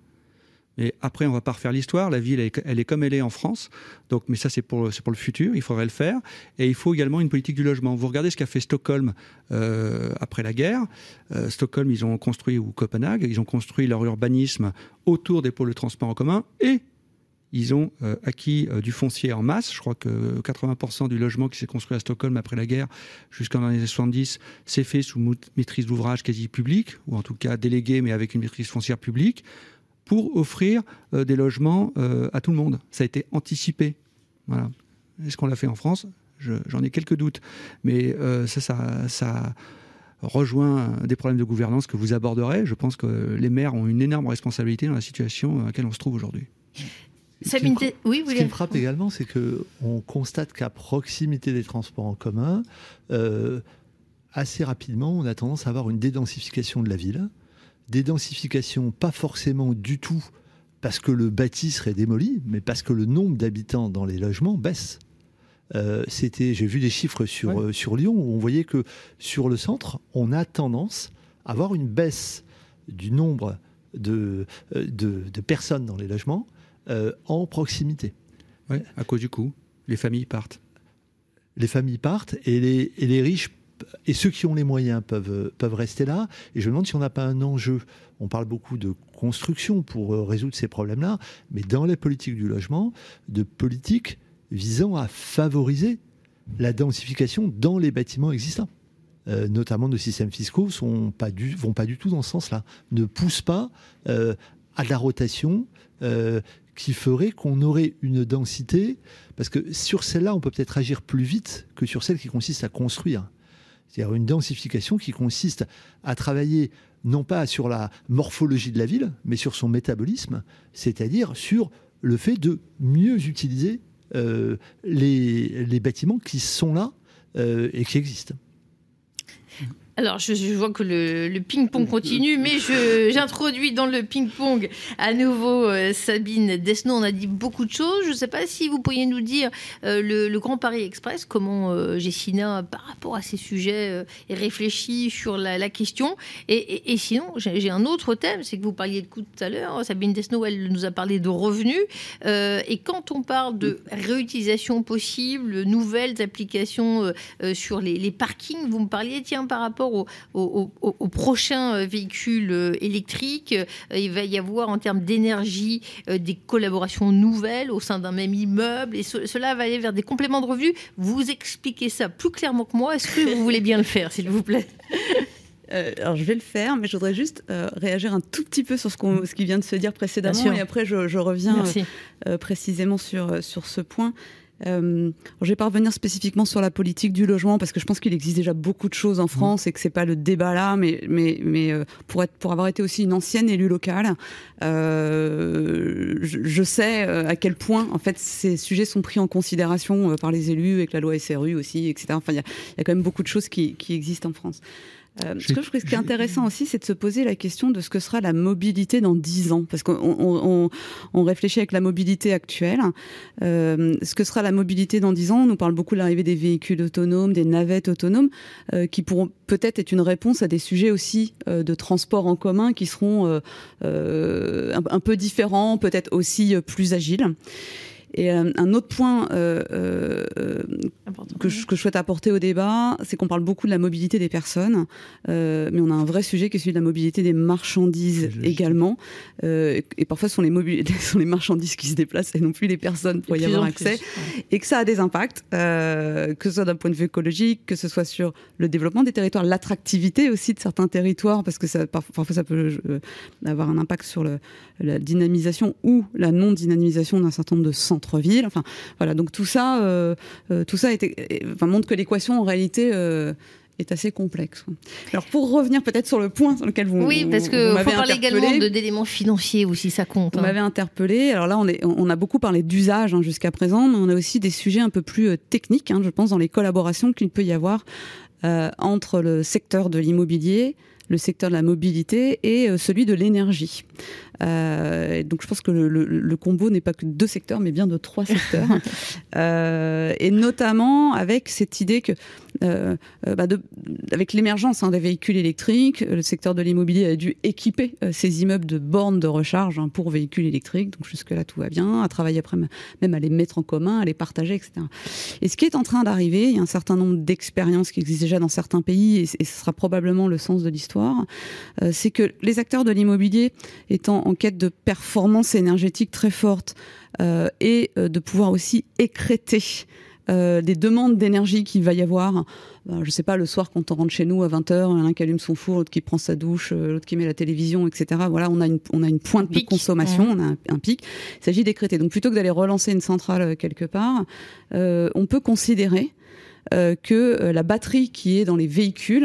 Et après, on ne va pas refaire l'histoire. La ville, elle est, elle est comme elle est en France. Donc, mais ça, c'est pour, c'est pour le futur. Il faudrait le faire. Et il faut également une politique du logement. Vous regardez ce qu'a fait Stockholm euh, après la guerre. Euh, Stockholm, ils ont construit, ou Copenhague, ils ont construit leur urbanisme autour des pôles de transport en commun. Et ils ont euh, acquis euh, du foncier en masse. Je crois que quatre-vingts pour cent du logement qui s'est construit à Stockholm après la guerre, jusqu'en années soixante-dix, s'est fait sous maîtrise d'ouvrage quasi publique, ou en tout cas délégué, mais avec une maîtrise foncière publique, pour offrir euh, des logements euh, à tout le monde. Ça a été anticipé. Voilà. Est-ce qu'on l'a fait en France ? Je, J'en ai quelques doutes. Mais euh, ça, ça, ça rejoint des problèmes de gouvernance que vous aborderez. Je pense que les maires ont une énorme responsabilité dans la situation dans laquelle on se trouve aujourd'hui. Sabine, frappe, oui, vous ce qui me frappe également, c'est qu'on constate qu'à proximité des transports en commun, euh, assez rapidement, on a tendance à avoir une dédensification de la ville. Dédensification, pas forcément du tout parce que le bâti serait démoli, mais parce que le nombre d'habitants dans les logements baisse. Euh, c'était, j'ai vu des chiffres sur, ouais. euh, sur Lyon où on voyait que sur le centre, on a tendance à avoir une baisse du nombre de, euh, de, de personnes dans les logements euh, en proximité. Oui, à cause du coût. Les familles partent. Les familles partent et les, et les riches et ceux qui ont les moyens peuvent, peuvent rester là. Et je me demande si on n'a pas un enjeu. On parle beaucoup de construction pour résoudre ces problèmes-là, mais dans les politiques du logement, de politiques visant à favoriser la densification dans les bâtiments existants. Euh, notamment nos systèmes fiscaux sont pas du, vont pas du tout dans ce sens-là. Ne poussent pas euh, à de la rotation euh, qui ferait qu'on aurait une densité. Parce que sur celle-là, on peut peut-être agir plus vite que sur celle qui consiste à construire. C'est-à-dire une densification qui consiste à travailler non pas sur la morphologie de la ville, mais sur son métabolisme, c'est-à-dire sur le fait de mieux utiliser euh, les, les bâtiments qui sont là euh, et qui existent. Alors, je, je vois que le, le ping-pong continue, mais je, j'introduis dans le ping-pong à nouveau euh, Sabine Desnos. On a dit beaucoup de choses. Je ne sais pas si vous pourriez nous dire euh, le, le Grand Paris Express, comment euh, Gessina, par rapport à ces sujets, euh, est réfléchi sur la, la question. Et, et, et sinon, j'ai, j'ai un autre thème, c'est que vous parliez de coûts tout à l'heure. Sabine Desnos, elle nous a parlé de revenus. Euh, et quand on parle de réutilisation possible, nouvelles applications euh, euh, sur les, les parkings, vous me parliez, tiens, par rapport Au, au, au, au prochain véhicule électrique, il va y avoir en termes d'énergie des collaborations nouvelles au sein d'un même immeuble et ce, cela va aller vers des compléments de revenus. Vous expliquez ça plus clairement que moi. Est-ce que vous voulez bien le faire, s'il vous plaît ? Euh, alors je vais le faire, mais je voudrais juste euh, réagir un tout petit peu sur ce, qu'on, ce qui vient de se dire précédemment et après je, je reviens euh, euh, précisément sur, sur ce point. Euh, je vais pas revenir spécifiquement sur la politique du logement parce que je pense qu'il existe déjà beaucoup de choses en France mmh. et que c'est pas le débat là, mais mais mais euh, pour être pour avoir été aussi une ancienne élue locale, euh, je, je sais à quel point en fait ces sujets sont pris en considération par les élus avec la loi S R U aussi, et cetera. Enfin il y a il y a quand même beaucoup de choses qui qui existent en France. Euh, ce, que, ce qui est intéressant aussi, c'est de se poser la question de ce que sera la mobilité dans dix ans. Parce qu'on on, on, on réfléchit avec la mobilité actuelle. Euh, ce que sera la mobilité dans dix ans, on nous parle beaucoup de l'arrivée des véhicules autonomes, des navettes autonomes, euh, qui pourront peut-être être une réponse à des sujets aussi euh, de transport en commun qui seront euh, euh, un, un peu différents, peut-être aussi euh, plus agiles. Et euh, un autre point euh, euh, que, je, que je souhaite apporter au débat, c'est qu'on parle beaucoup de la mobilité des personnes, euh, mais on a un vrai sujet qui est celui de la mobilité des marchandises également. Euh, et parfois, ce sont les, mobil... ce sont les marchandises qui se déplacent et non plus les personnes pour y avoir accès. Plus. Et que ça a des impacts, euh, que ce soit d'un point de vue écologique, que ce soit sur le développement des territoires, l'attractivité aussi de certains territoires, parce que ça, parfois ça peut euh, avoir un impact sur le, la dynamisation ou la non-dynamisation d'un certain nombre de centres. Ville. Enfin, voilà. Donc tout ça, euh, euh, tout ça était, enfin, montre que l'équation en réalité euh, est assez complexe. Alors pour revenir peut-être sur le point sur lequel vous oui, parce que faut parler également de, d'éléments financiers aussi, ça compte. Vous hein. m'avez interpellé. Alors là, on, est, on a beaucoup parlé d'usage hein, jusqu'à présent, mais on a aussi des sujets un peu plus euh, techniques. Hein, je pense dans les collaborations qu'il peut y avoir euh, entre le secteur de l'immobilier, le secteur de la mobilité et euh, celui de l'énergie. Euh, donc je pense que le, le, le combo n'est pas que de deux secteurs, mais bien de trois secteurs. euh, et notamment avec cette idée que, euh, bah de, avec l'émergence hein, des véhicules électriques, le secteur de l'immobilier a dû équiper euh, ses immeubles de bornes de recharge hein, pour véhicules électriques. Donc jusque-là, tout va bien. À travailler après, même à les mettre en commun, à les partager, et cetera. Et ce qui est en train d'arriver, il y a un certain nombre d'expériences qui existent déjà dans certains pays, et, et ce sera probablement le sens de l'histoire, euh, c'est que les acteurs de l'immobilier étant en quête de performance énergétique très forte euh, et euh, de pouvoir aussi écréter euh, des demandes d'énergie qu'il va y avoir. Ben, je sais pas, le soir quand on rentre chez nous à vingt heures, l'un qui allume son four, l'autre qui prend sa douche, l'autre qui met la télévision, et cetera. Voilà, on a une, on a une pointe de consommation, ouais. on a un, un pic. Il s'agit d'écréter. Donc plutôt que d'aller relancer une centrale quelque part, euh, on peut considérer Euh, que euh, la batterie qui est dans les véhicules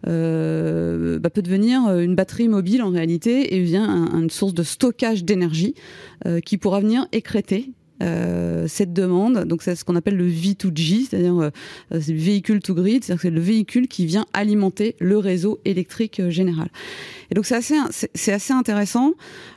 euh, bah, peut devenir une batterie mobile en réalité et devient un, une source de stockage d'énergie euh, qui pourra venir écréter Euh, cette demande. Donc c'est ce qu'on appelle le V deux G, c'est-à-dire euh, c'est le véhicule to grid, c'est-à-dire que c'est le véhicule qui vient alimenter le réseau électrique euh, général. Et donc c'est assez, c'est, c'est assez intéressant,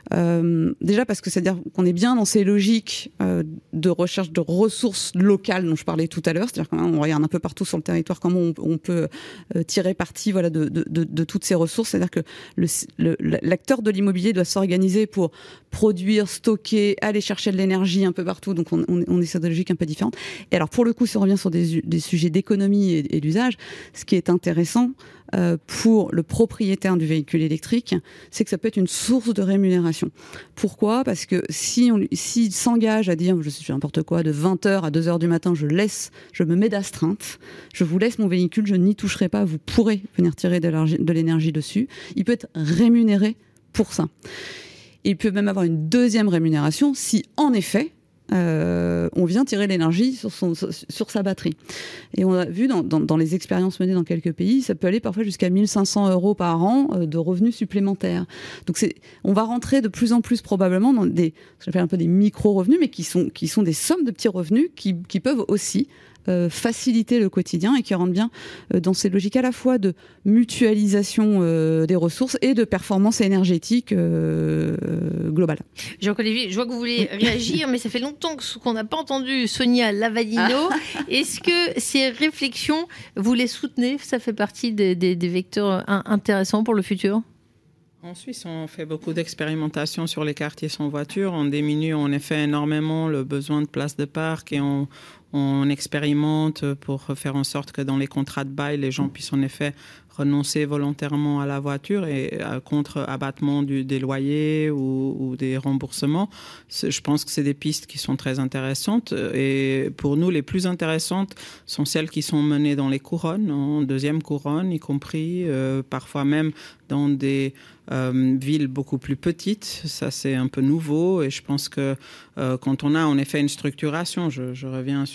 euh, déjà parce que c'est-à-dire qu'on est bien dans ces logiques euh, de recherche de ressources locales dont je parlais tout à l'heure, c'est-à-dire qu'on regarde un peu partout sur le territoire comment on, on peut euh, tirer parti voilà, de, de, de, de toutes ces ressources, c'est-à-dire que le, le, l'acteur de l'immobilier doit s'organiser pour produire, stocker, aller chercher de l'énergie un peu partout, donc on, on, on est sur des logiques un peu différentes. Et alors pour le coup, si on revient sur des, des sujets d'économie et, et d'usage, ce qui est intéressant euh, pour le propriétaire du véhicule électrique, c'est que ça peut être une source de rémunération. Pourquoi ? Parce que si on, s'il s'engage à dire, je sais n'importe quoi, de vingt heures à deux heures du matin, je laisse, je me mets d'astreinte, je vous laisse mon véhicule, je n'y toucherai pas, vous pourrez venir tirer de l'énergie dessus. Il peut être rémunéré pour ça. Il peut même avoir une deuxième rémunération si, en effet, euh, on vient tirer l'énergie sur, son, sur sa batterie. Et on a vu dans, dans, dans les expériences menées dans quelques pays, ça peut aller parfois jusqu'à mille cinq cents euros par an de revenus supplémentaires. Donc c'est, on va rentrer de plus en plus probablement dans des, ce que j'appelle un peu des micro-revenus, mais qui sont, qui sont des sommes de petits revenus qui, qui peuvent aussi Euh, faciliter le quotidien et qui rentrent bien euh, dans ces logiques à la fois de mutualisation euh, des ressources et de performance énergétique euh, globale. Jean-Olivier, je vois que vous voulez réagir, mais ça fait longtemps qu'on n'a pas entendu Sonia Lavadino. Ah. Est-ce que ces réflexions, vous les soutenez ? Ça fait partie des, des, des vecteurs intéressants pour le futur ? En Suisse, on fait beaucoup d'expérimentations sur les quartiers sans voiture. On diminue en effet énormément le besoin de places de parc et on, on expérimente pour faire en sorte que dans les contrats de bail, les gens puissent en effet renoncer volontairement à la voiture et à, contre abattement du, des loyers ou, ou des remboursements. C'est, je pense que c'est des pistes qui sont très intéressantes et pour nous, les plus intéressantes sont celles qui sont menées dans les couronnes, en deuxième couronne, y compris euh, parfois même dans des euh, villes beaucoup plus petites. Ça, c'est un peu nouveau et je pense que euh, quand on a en effet une structuration, je, je reviens sur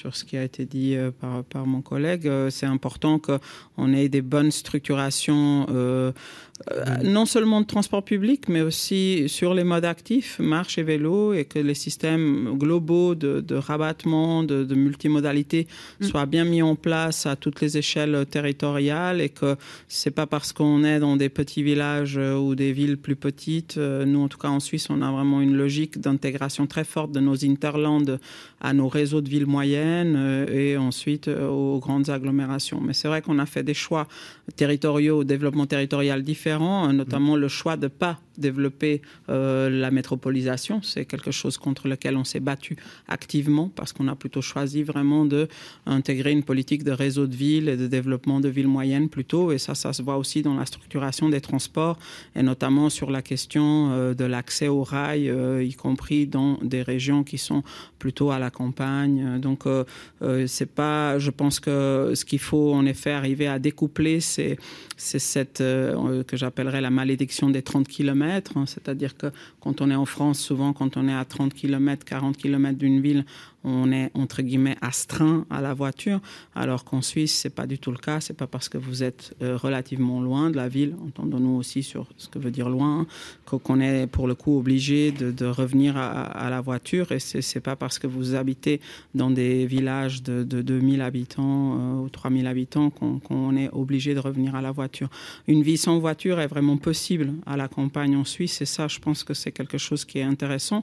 sur ce qui a été dit euh, par, par mon collègue. Euh, c'est important qu'on ait des bonnes structurations, euh, euh, non seulement de transport public, mais aussi sur les modes actifs, marche et vélo, et que les systèmes globaux de, de rabattement, de, de multimodalité mmh. soient bien mis en place à toutes les échelles territoriales, et que c'est pas parce qu'on est dans des petits villages ou des villes plus petites. Nous, en tout cas en Suisse, on a vraiment une logique d'intégration très forte de nos interlandes à nos réseaux de villes moyennes et ensuite aux grandes agglomérations. Mais c'est vrai qu'on a fait des choix territoriaux, développement territorial différents, notamment le choix de ne pas développer euh, la métropolisation. C'est quelque chose contre lequel on s'est battu activement, parce qu'on a plutôt choisi vraiment d'intégrer une politique de réseau de villes et de développement de villes moyennes plutôt. Et ça, ça se voit aussi dans la structuration des transports, et notamment sur la question euh, de l'accès au rail, euh, y compris dans des régions qui sont plutôt à la campagne. Donc, euh, euh, c'est pas, je pense que ce qu'il faut en effet arriver à découpler, c'est, c'est cette euh, que j'appellerais la malédiction des trente kilomètres. C'est-à-dire que quand on est en France, souvent quand on est à trente kilomètres, quarante kilomètres d'une ville, on est entre guillemets astreint à la voiture, alors qu'en Suisse, c'est pas du tout le cas. C'est pas parce que vous êtes euh, relativement loin de la ville, entendons-nous aussi sur ce que veut dire loin, qu'on est pour le coup obligé de, de revenir à, à la voiture. Et c'est, c'est pas parce que vous habitez dans des villages de, de deux mille habitants euh, ou trois mille habitants qu'on, qu'on est obligé de revenir à la voiture. Une vie sans voiture est vraiment possible à la campagne en Suisse, et ça, je pense que c'est quelque chose qui est intéressant.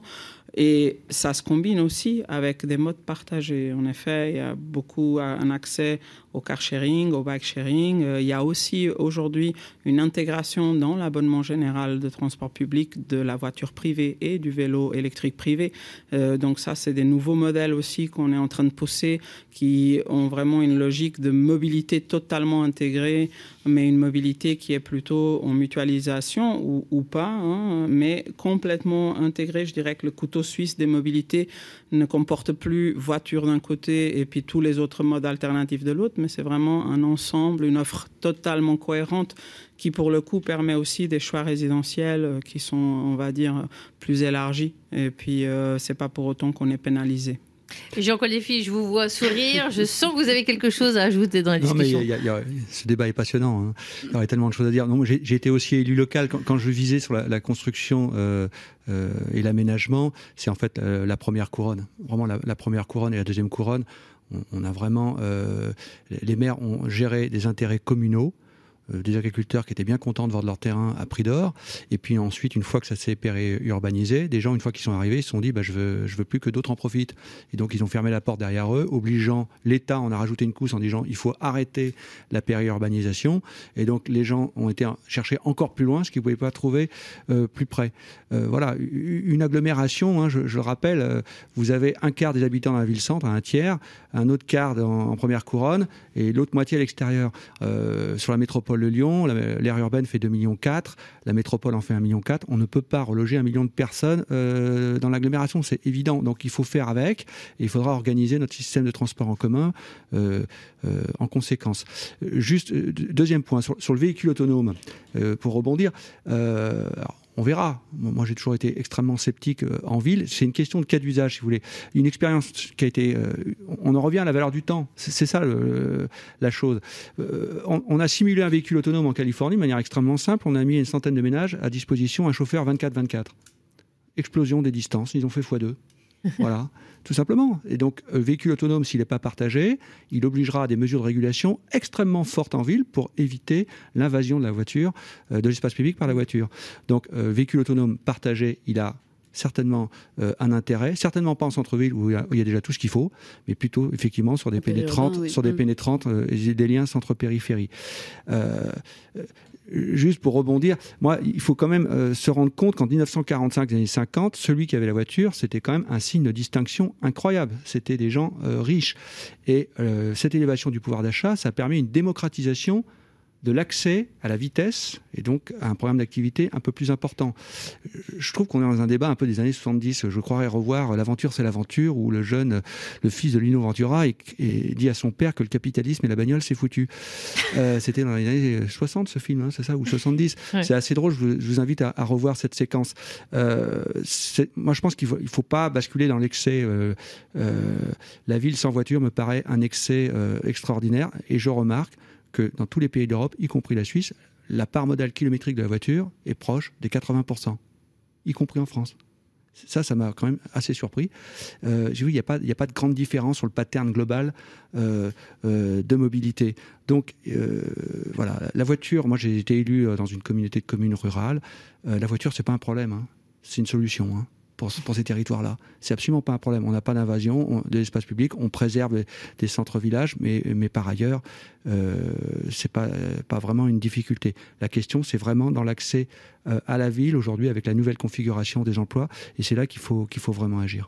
Et ça se combine aussi avec des modes partagés. En effet, il y a beaucoup un accès au car sharing, au bike sharing. Il y a aussi aujourd'hui une intégration dans l'abonnement général de transport public de la voiture privée et du vélo électrique privé. Euh, donc ça, c'est des nouveaux modèles aussi qu'on est en train de pousser, qui ont vraiment une logique de mobilité totalement intégrée, mais une mobilité qui est plutôt en mutualisation ou, ou pas, hein, mais complètement intégrée. Je dirais que le couteau suisse des mobilités ne comporte plus voiture d'un côté et puis tous les autres modes alternatifs de l'autre, mais c'est vraiment un ensemble, une offre totalement cohérente qui, pour le coup, permet aussi des choix résidentiels qui sont, on va dire, plus élargis. Et puis, euh, c'est pas pour autant qu'on est pénalisé. Jean-Claude Léfy, je vous vois sourire. Je sens que vous avez quelque chose à ajouter dans la discussion. Non, mais y a, y a, ce débat est passionnant. Hein. Il y aurait tellement de choses à dire. Non, j'ai, j'ai été aussi élu local quand, quand je visais sur la, la construction euh, euh, et l'aménagement. C'est en fait euh, la première couronne. Vraiment la, la première couronne et la deuxième couronne. On, on a vraiment... Euh, les maires ont géré des intérêts communaux, des agriculteurs qui étaient bien contents de vendre leur terrain à prix d'or, et puis ensuite, une fois que ça s'est périurbanisé, des gens, une fois qu'ils sont arrivés, ils se sont dit bah, je veux, je veux plus que d'autres en profitent, et donc ils ont fermé la porte derrière eux, obligeant l'État, on a rajouté une couche en disant il faut arrêter la périurbanisation, et donc les gens ont été chercher encore plus loin, ce qu'ils ne pouvaient pas trouver euh, plus près. Euh, voilà, une agglomération, hein, je, je le rappelle, euh, vous avez un quart des habitants dans la ville-centre, un tiers, un autre quart en, en première couronne, et l'autre moitié à l'extérieur. Euh, sur la métropole de Lyon, l'aire urbaine fait deux virgule quatre millions, la métropole en fait un virgule quatre million. On ne peut pas reloger un million de personnes euh, dans l'agglomération, c'est évident. Donc il faut faire avec, et il faudra organiser notre système de transport en commun euh, euh, en conséquence. Juste, deuxième point, sur, sur le véhicule autonome, euh, pour rebondir, euh, alors, on verra. Moi, j'ai toujours été extrêmement sceptique en ville. C'est une question de cas d'usage, si vous voulez. Une expérience qui a été... Euh, on en revient à la valeur du temps. C'est, c'est ça le, la chose. Euh, on, on a simulé un véhicule autonome en Californie de manière extrêmement simple. On a mis une centaine de ménages à disposition, un chauffeur vingt-quatre vingt-quatre. Explosion des distances. Ils ont fait fois deux. Voilà, tout simplement. Et donc, le véhicule autonome, s'il n'est pas partagé, il obligera à des mesures de régulation extrêmement fortes en ville pour éviter l'invasion de la voiture, euh, de l'espace public par la voiture. Donc, euh, véhicule autonome partagé, il a certainement euh, un intérêt, certainement pas en centre-ville où il y a, où il y a déjà tout ce qu'il faut, mais plutôt effectivement sur des pénétrantes, oui. sur des pénétrantes euh, et des liens centre-périphérie. Euh, Juste pour rebondir, moi, il faut quand même euh, se rendre compte qu'en dix-neuf cent quarante-cinq, les années cinquante, celui qui avait la voiture, c'était quand même un signe de distinction incroyable. C'était des gens euh, riches. Et euh, cette élévation du pouvoir d'achat, ça a permis une démocratisation de l'accès à la vitesse et donc à un programme d'activité un peu plus important. Je trouve qu'on est dans un débat un peu des années soixante-dix. Je croirais revoir L'aventure, c'est l'aventure, où le jeune, le fils de Lino Ventura, et, et dit à son père que le capitalisme et la bagnole, c'est foutu. Euh, c'était dans les années soixante, ce film, hein, c'est ça, ou soixante-dix. Ouais. C'est assez drôle, je vous, je vous invite à, à revoir cette séquence. Euh, moi, je pense qu'il ne faut, faut pas basculer dans l'excès. Euh, euh, la ville sans voiture me paraît un excès euh, extraordinaire, et je remarque que dans tous les pays d'Europe, y compris la Suisse, la part modale kilométrique de la voiture est proche des quatre-vingts pour cent, y compris en France. Ça, ça m'a quand même assez surpris. Euh, j'ai vu, il n'y a pas, il n'y a pas de grande différence sur le pattern global euh, euh, de mobilité. Donc, euh, voilà, la voiture, moi j'ai été élu dans une communauté de communes rurales. Euh, la voiture, c'est pas un problème, hein. C'est une solution, hein. Pour, pour ces territoires-là. C'est absolument pas un problème. On n'a pas d'invasion de l'espace public, on préserve des centres-villages, mais, mais par ailleurs, euh, c'est pas, pas vraiment une difficulté. La question, c'est vraiment dans l'accès euh, à la ville, aujourd'hui, avec la nouvelle configuration des emplois, et c'est là qu'il faut, qu'il faut vraiment agir.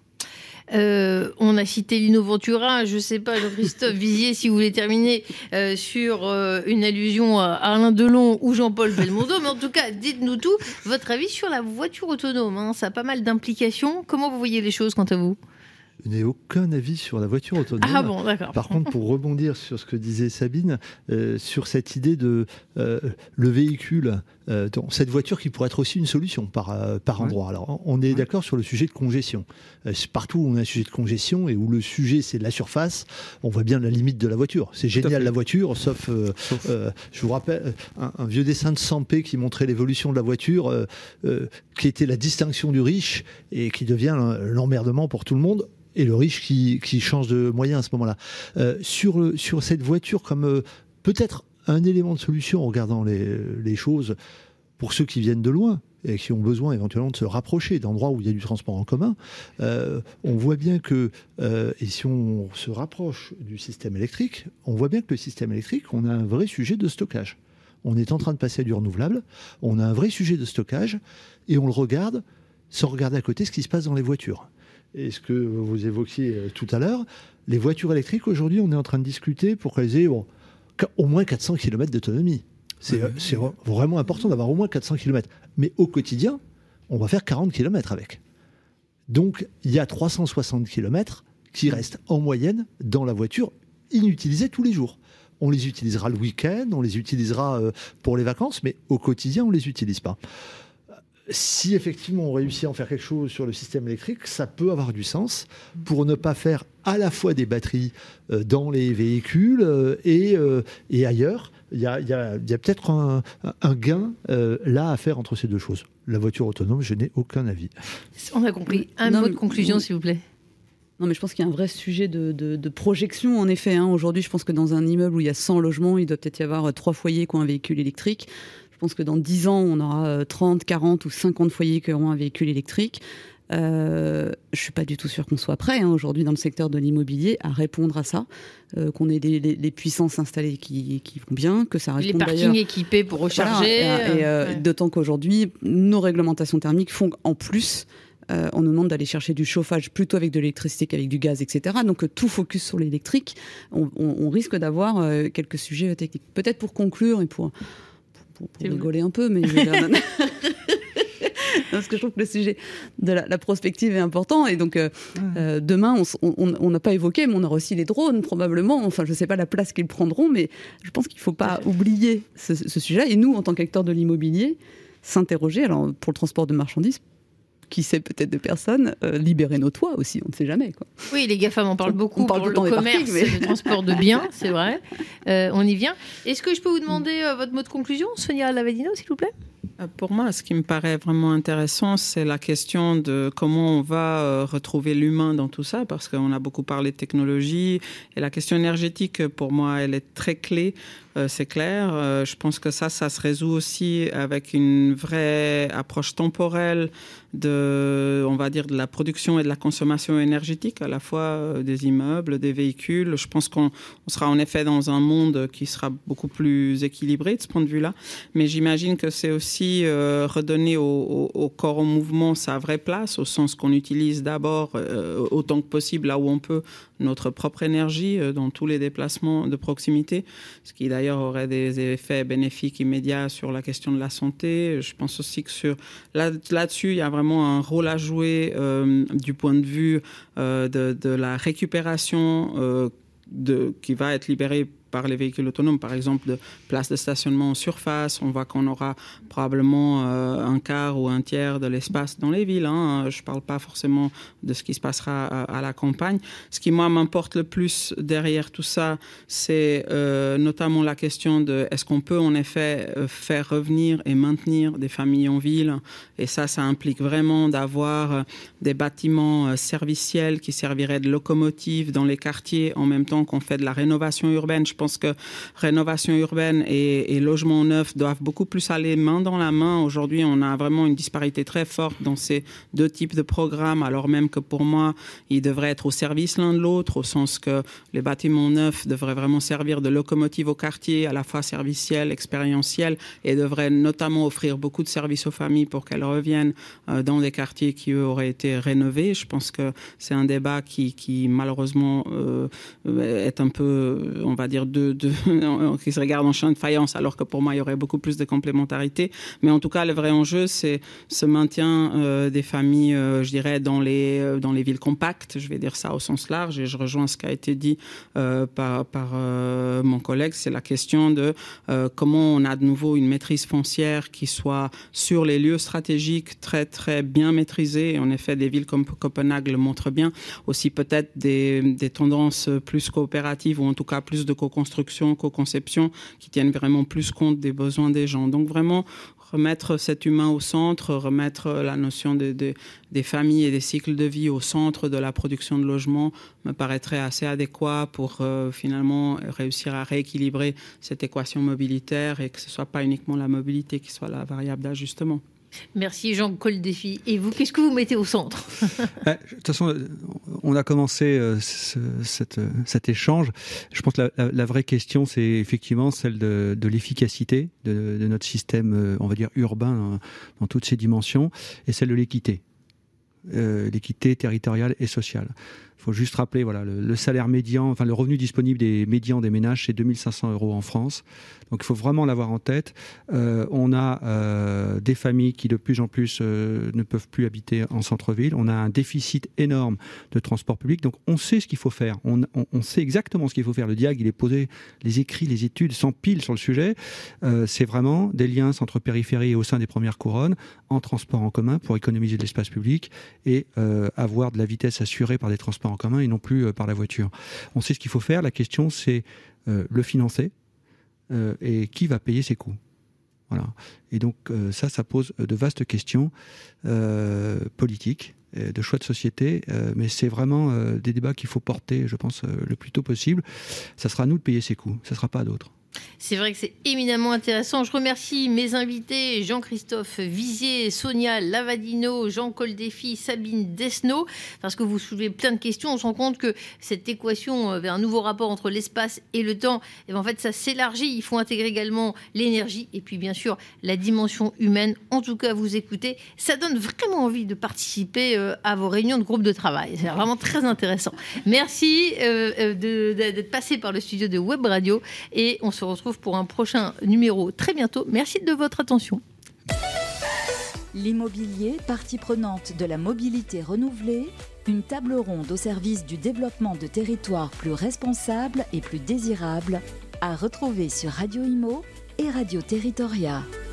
Euh, on a cité Lino Ventura, je ne sais pas, Jean-Christophe Vizier, si vous voulez terminer euh, sur euh, une allusion à Alain Delon ou Jean-Paul Belmondo, mais en tout cas, dites-nous tout, votre avis sur la voiture autonome, hein, ça a pas mal d'implications. Comment vous voyez les choses quant à vous ? Je n'ai aucun avis sur la voiture autonome. Ah bon, d'accord. Par contre, pour rebondir sur ce que disait Sabine, euh, sur cette idée de euh, le véhicule, euh, donc, cette voiture qui pourrait être aussi une solution par, euh, par endroit. Ouais. Alors, on est ouais. d'accord sur le sujet de congestion. Euh, partout où on a un sujet de congestion et où le sujet c'est la surface, on voit bien la limite de la voiture. C'est génial la voiture, sauf, euh, sauf. Euh, je vous rappelle un, un vieux dessin de Sampé qui montrait l'évolution de la voiture, euh, euh, qui était la distinction du riche et qui devient l'emmerdement pour tout le monde. Et le riche qui, qui change de moyen à ce moment-là. Euh, sur, sur cette voiture comme euh, peut-être un élément de solution en regardant les, les choses pour ceux qui viennent de loin et qui ont besoin éventuellement de se rapprocher d'endroits où il y a du transport en commun, euh, on voit bien que, euh, et si on se rapproche du système électrique, on voit bien que le système électrique, on a un vrai sujet de stockage. On est en train de passer à du renouvelable, on a un vrai sujet de stockage et on le regarde sans regarder à côté ce qui se passe dans les voitures. Et ce que vous évoquiez tout à l'heure, les voitures électriques, aujourd'hui, on est en train de discuter pour qu'elles aient bon, au moins quatre cents kilomètres d'autonomie. C'est, oui, c'est oui. vraiment important d'avoir au moins quatre cents kilomètres. Mais au quotidien, on va faire quarante kilomètres avec. Donc, il y a trois cent soixante kilomètres qui restent en moyenne dans la voiture, inutilisés tous les jours. On les utilisera le week-end, on les utilisera pour les vacances, mais au quotidien, on ne les utilise pas. Si effectivement on réussit à en faire quelque chose sur le système électrique, ça peut avoir du sens pour ne pas faire à la fois des batteries euh, dans les véhicules euh, et, euh, et ailleurs. Il y a, y a, y a peut-être un, un gain euh, là à faire entre ces deux choses. La voiture autonome, je n'ai aucun avis. On a compris. Un non, mot de conclusion, mais... s'il vous plaît. Non, mais je pense qu'il y a un vrai sujet de, de, de projection, en effet. Hein. Aujourd'hui, je pense que dans un immeuble où il y a cent logements, il doit peut-être y avoir trois foyers qui ont un véhicule électrique. Je pense que dans dix ans, on aura trente, quarante ou cinquante foyers qui auront un véhicule électrique. Euh, je ne suis pas du tout sûre qu'on soit prêt hein, aujourd'hui dans le secteur de l'immobilier à répondre à ça, euh, qu'on ait des, les, les puissances installées qui, qui vont bien, que ça réponde d'ailleurs... Les parkings équipés pour recharger. Voilà, et, et, euh, ouais. D'autant qu'aujourd'hui, nos réglementations thermiques font qu'en plus, euh, on nous demande d'aller chercher du chauffage plutôt avec de l'électricité qu'avec du gaz, et cetera. Donc tout focus sur l'électrique, on, on, on risque d'avoir euh, quelques sujets techniques. Peut-être pour conclure et pour... pour, pour rigoler un peu, mais parce que je trouve que le sujet de la, la prospective est important. Et donc, euh, ouais. euh, demain, on n'a pas évoqué, mais on aura aussi les drones, probablement. Enfin, je ne sais pas la place qu'ils prendront, mais je pense qu'il ne faut pas oublier ce, ce sujet-là. Et nous, en tant qu'acteurs de l'immobilier, s'interroger, alors pour le transport de marchandises, qui sait peut-être de personnes, euh, libérer nos toits aussi, on ne sait jamais. Quoi. Oui, les GAFAM en parlent beaucoup, on parle pour le commerce, parkings, mais... le transport de biens, c'est vrai. Euh, on y vient. Est-ce que je peux vous demander euh, votre mot de conclusion, Sonia Lavadino, s'il vous plaît ? Pour moi, ce qui me paraît vraiment intéressant, c'est la question de comment on va euh, retrouver l'humain dans tout ça, parce qu'on a beaucoup parlé de technologie, et la question énergétique, pour moi, elle est très clé. Euh, c'est clair. Euh, je pense que ça, ça se résout aussi avec une vraie approche temporelle de, on va dire, de la production et de la consommation énergétique, à la fois euh, des immeubles, des véhicules. Je pense qu'on on sera en effet dans un monde qui sera beaucoup plus équilibré de ce point de vue-là. Mais j'imagine que c'est aussi aussi euh, redonner au, au, au corps en mouvement sa vraie place, au sens qu'on utilise d'abord euh, autant que possible, là où on peut, notre propre énergie euh, dans tous les déplacements de proximité, ce qui d'ailleurs aurait des effets bénéfiques immédiats sur la question de la santé. Je pense aussi que sur, là, là-dessus, il y a vraiment un rôle à jouer euh, du point de vue euh, de, de la récupération euh, de, qui va être libérée par les véhicules autonomes, par exemple de places de stationnement en surface. On voit qu'on aura probablement euh, un quart ou un tiers de l'espace dans les villes. Hein. Je ne parle pas forcément de ce qui se passera à, à la campagne. Ce qui, moi, m'importe le plus derrière tout ça, c'est euh, notamment la question de est-ce qu'on peut en effet faire revenir et maintenir des familles en ville. Et ça, ça implique vraiment d'avoir des bâtiments serviciels qui serviraient de locomotives dans les quartiers en même temps qu'on fait de la rénovation urbaine. Je pense que rénovation urbaine et, et logement neuf doivent beaucoup plus aller main dans la main. Aujourd'hui, on a vraiment une disparité très forte dans ces deux types de programmes, alors même que pour moi, ils devraient être au service l'un de l'autre, au sens que les bâtiments neufs devraient vraiment servir de locomotive au quartier, à la fois servicielle, expérientielle, et devraient notamment offrir beaucoup de services aux familles pour qu'elles reviennent euh, dans des quartiers qui, eux, auraient été rénovés. Je pense que c'est un débat qui, qui malheureusement, euh, est un peu, on va dire, De, de, qui se regarde en champ de faïence, alors que pour moi, il y aurait beaucoup plus de complémentarité. Mais en tout cas, le vrai enjeu, c'est ce maintien euh, des familles, euh, je dirais, dans les, euh, dans les villes compactes, je vais dire ça au sens large, et je rejoins ce qui a été dit euh, par, par euh, mon collègue, c'est la question de euh, comment on a de nouveau une maîtrise foncière qui soit sur les lieux stratégiques très, très bien maîtrisée. Et en effet, des villes comme Copenhague le montrent bien. Aussi peut-être des, des tendances plus coopératives, ou en tout cas plus de co construction, co-conception, qui tiennent vraiment plus compte des besoins des gens. Donc vraiment remettre cet humain au centre, remettre la notion de, de, des familles et des cycles de vie au centre de la production de logements me paraîtrait assez adéquat pour euh, finalement réussir à rééquilibrer cette équation mobilitaire et que ce ne soit pas uniquement la mobilité qui soit la variable d'ajustement. Merci Jean Coldefy. Et vous, qu'est-ce que vous mettez au centre ? De toute façon, on a commencé euh, ce, cette, cet échange. Je pense que la, la, la vraie question, c'est effectivement celle de, de l'efficacité de, de notre système, euh, on va dire, urbain dans, dans toutes ses dimensions, et celle de l'équité. Euh, l'équité territoriale et sociale. Il faut juste rappeler, voilà, le, le salaire médian, enfin le revenu disponible des médians des ménages, c'est deux mille cinq cents euros en France. Donc il faut vraiment l'avoir en tête. Euh, on a euh, des familles qui de plus en plus euh, ne peuvent plus habiter en centre-ville. On a un déficit énorme de transport public. Donc on sait ce qu'il faut faire. On, on, on sait exactement ce qu'il faut faire. Le diag, il est posé, les écrits, les études s'empilent sur le sujet. Euh, c'est vraiment des liens entre périphérie et au sein des premières couronnes, en transport en commun pour économiser de l'espace public et euh, avoir de la vitesse assurée par des transports en commun et non plus euh, par la voiture. On sait ce qu'il faut faire. La question, c'est euh, le financer. Euh, et qui va payer ses coûts. Voilà. Et donc euh, ça, ça pose de vastes questions euh, politiques, de choix de société, euh, mais c'est vraiment euh, des débats qu'il faut porter, je pense, euh, le plus tôt possible. Ça sera à nous de payer ses coûts, ça ne sera pas à d'autres. C'est vrai que c'est éminemment intéressant. Je remercie mes invités, Jean-Christophe Vizier, Sonia Lavadino, Jean Coldefy, Sabine Desno, parce que vous soulevez plein de questions. On se rend compte que cette équation vers un nouveau rapport entre l'espace et le temps, et bien en fait, ça s'élargit. Il faut intégrer également l'énergie et puis bien sûr la dimension humaine. En tout cas, vous écoutez, ça donne vraiment envie de participer à vos réunions de groupe de travail. C'est vraiment très intéressant. Merci euh, de, d'être passé par le studio de Web Radio et on se retrouve pour un prochain numéro très bientôt. Merci de votre attention. L'immobilier, partie prenante de la mobilité renouvelée, une table ronde au service du développement de territoires plus responsables et plus désirables, à retrouver sur Radio Imo et Radio Territoria.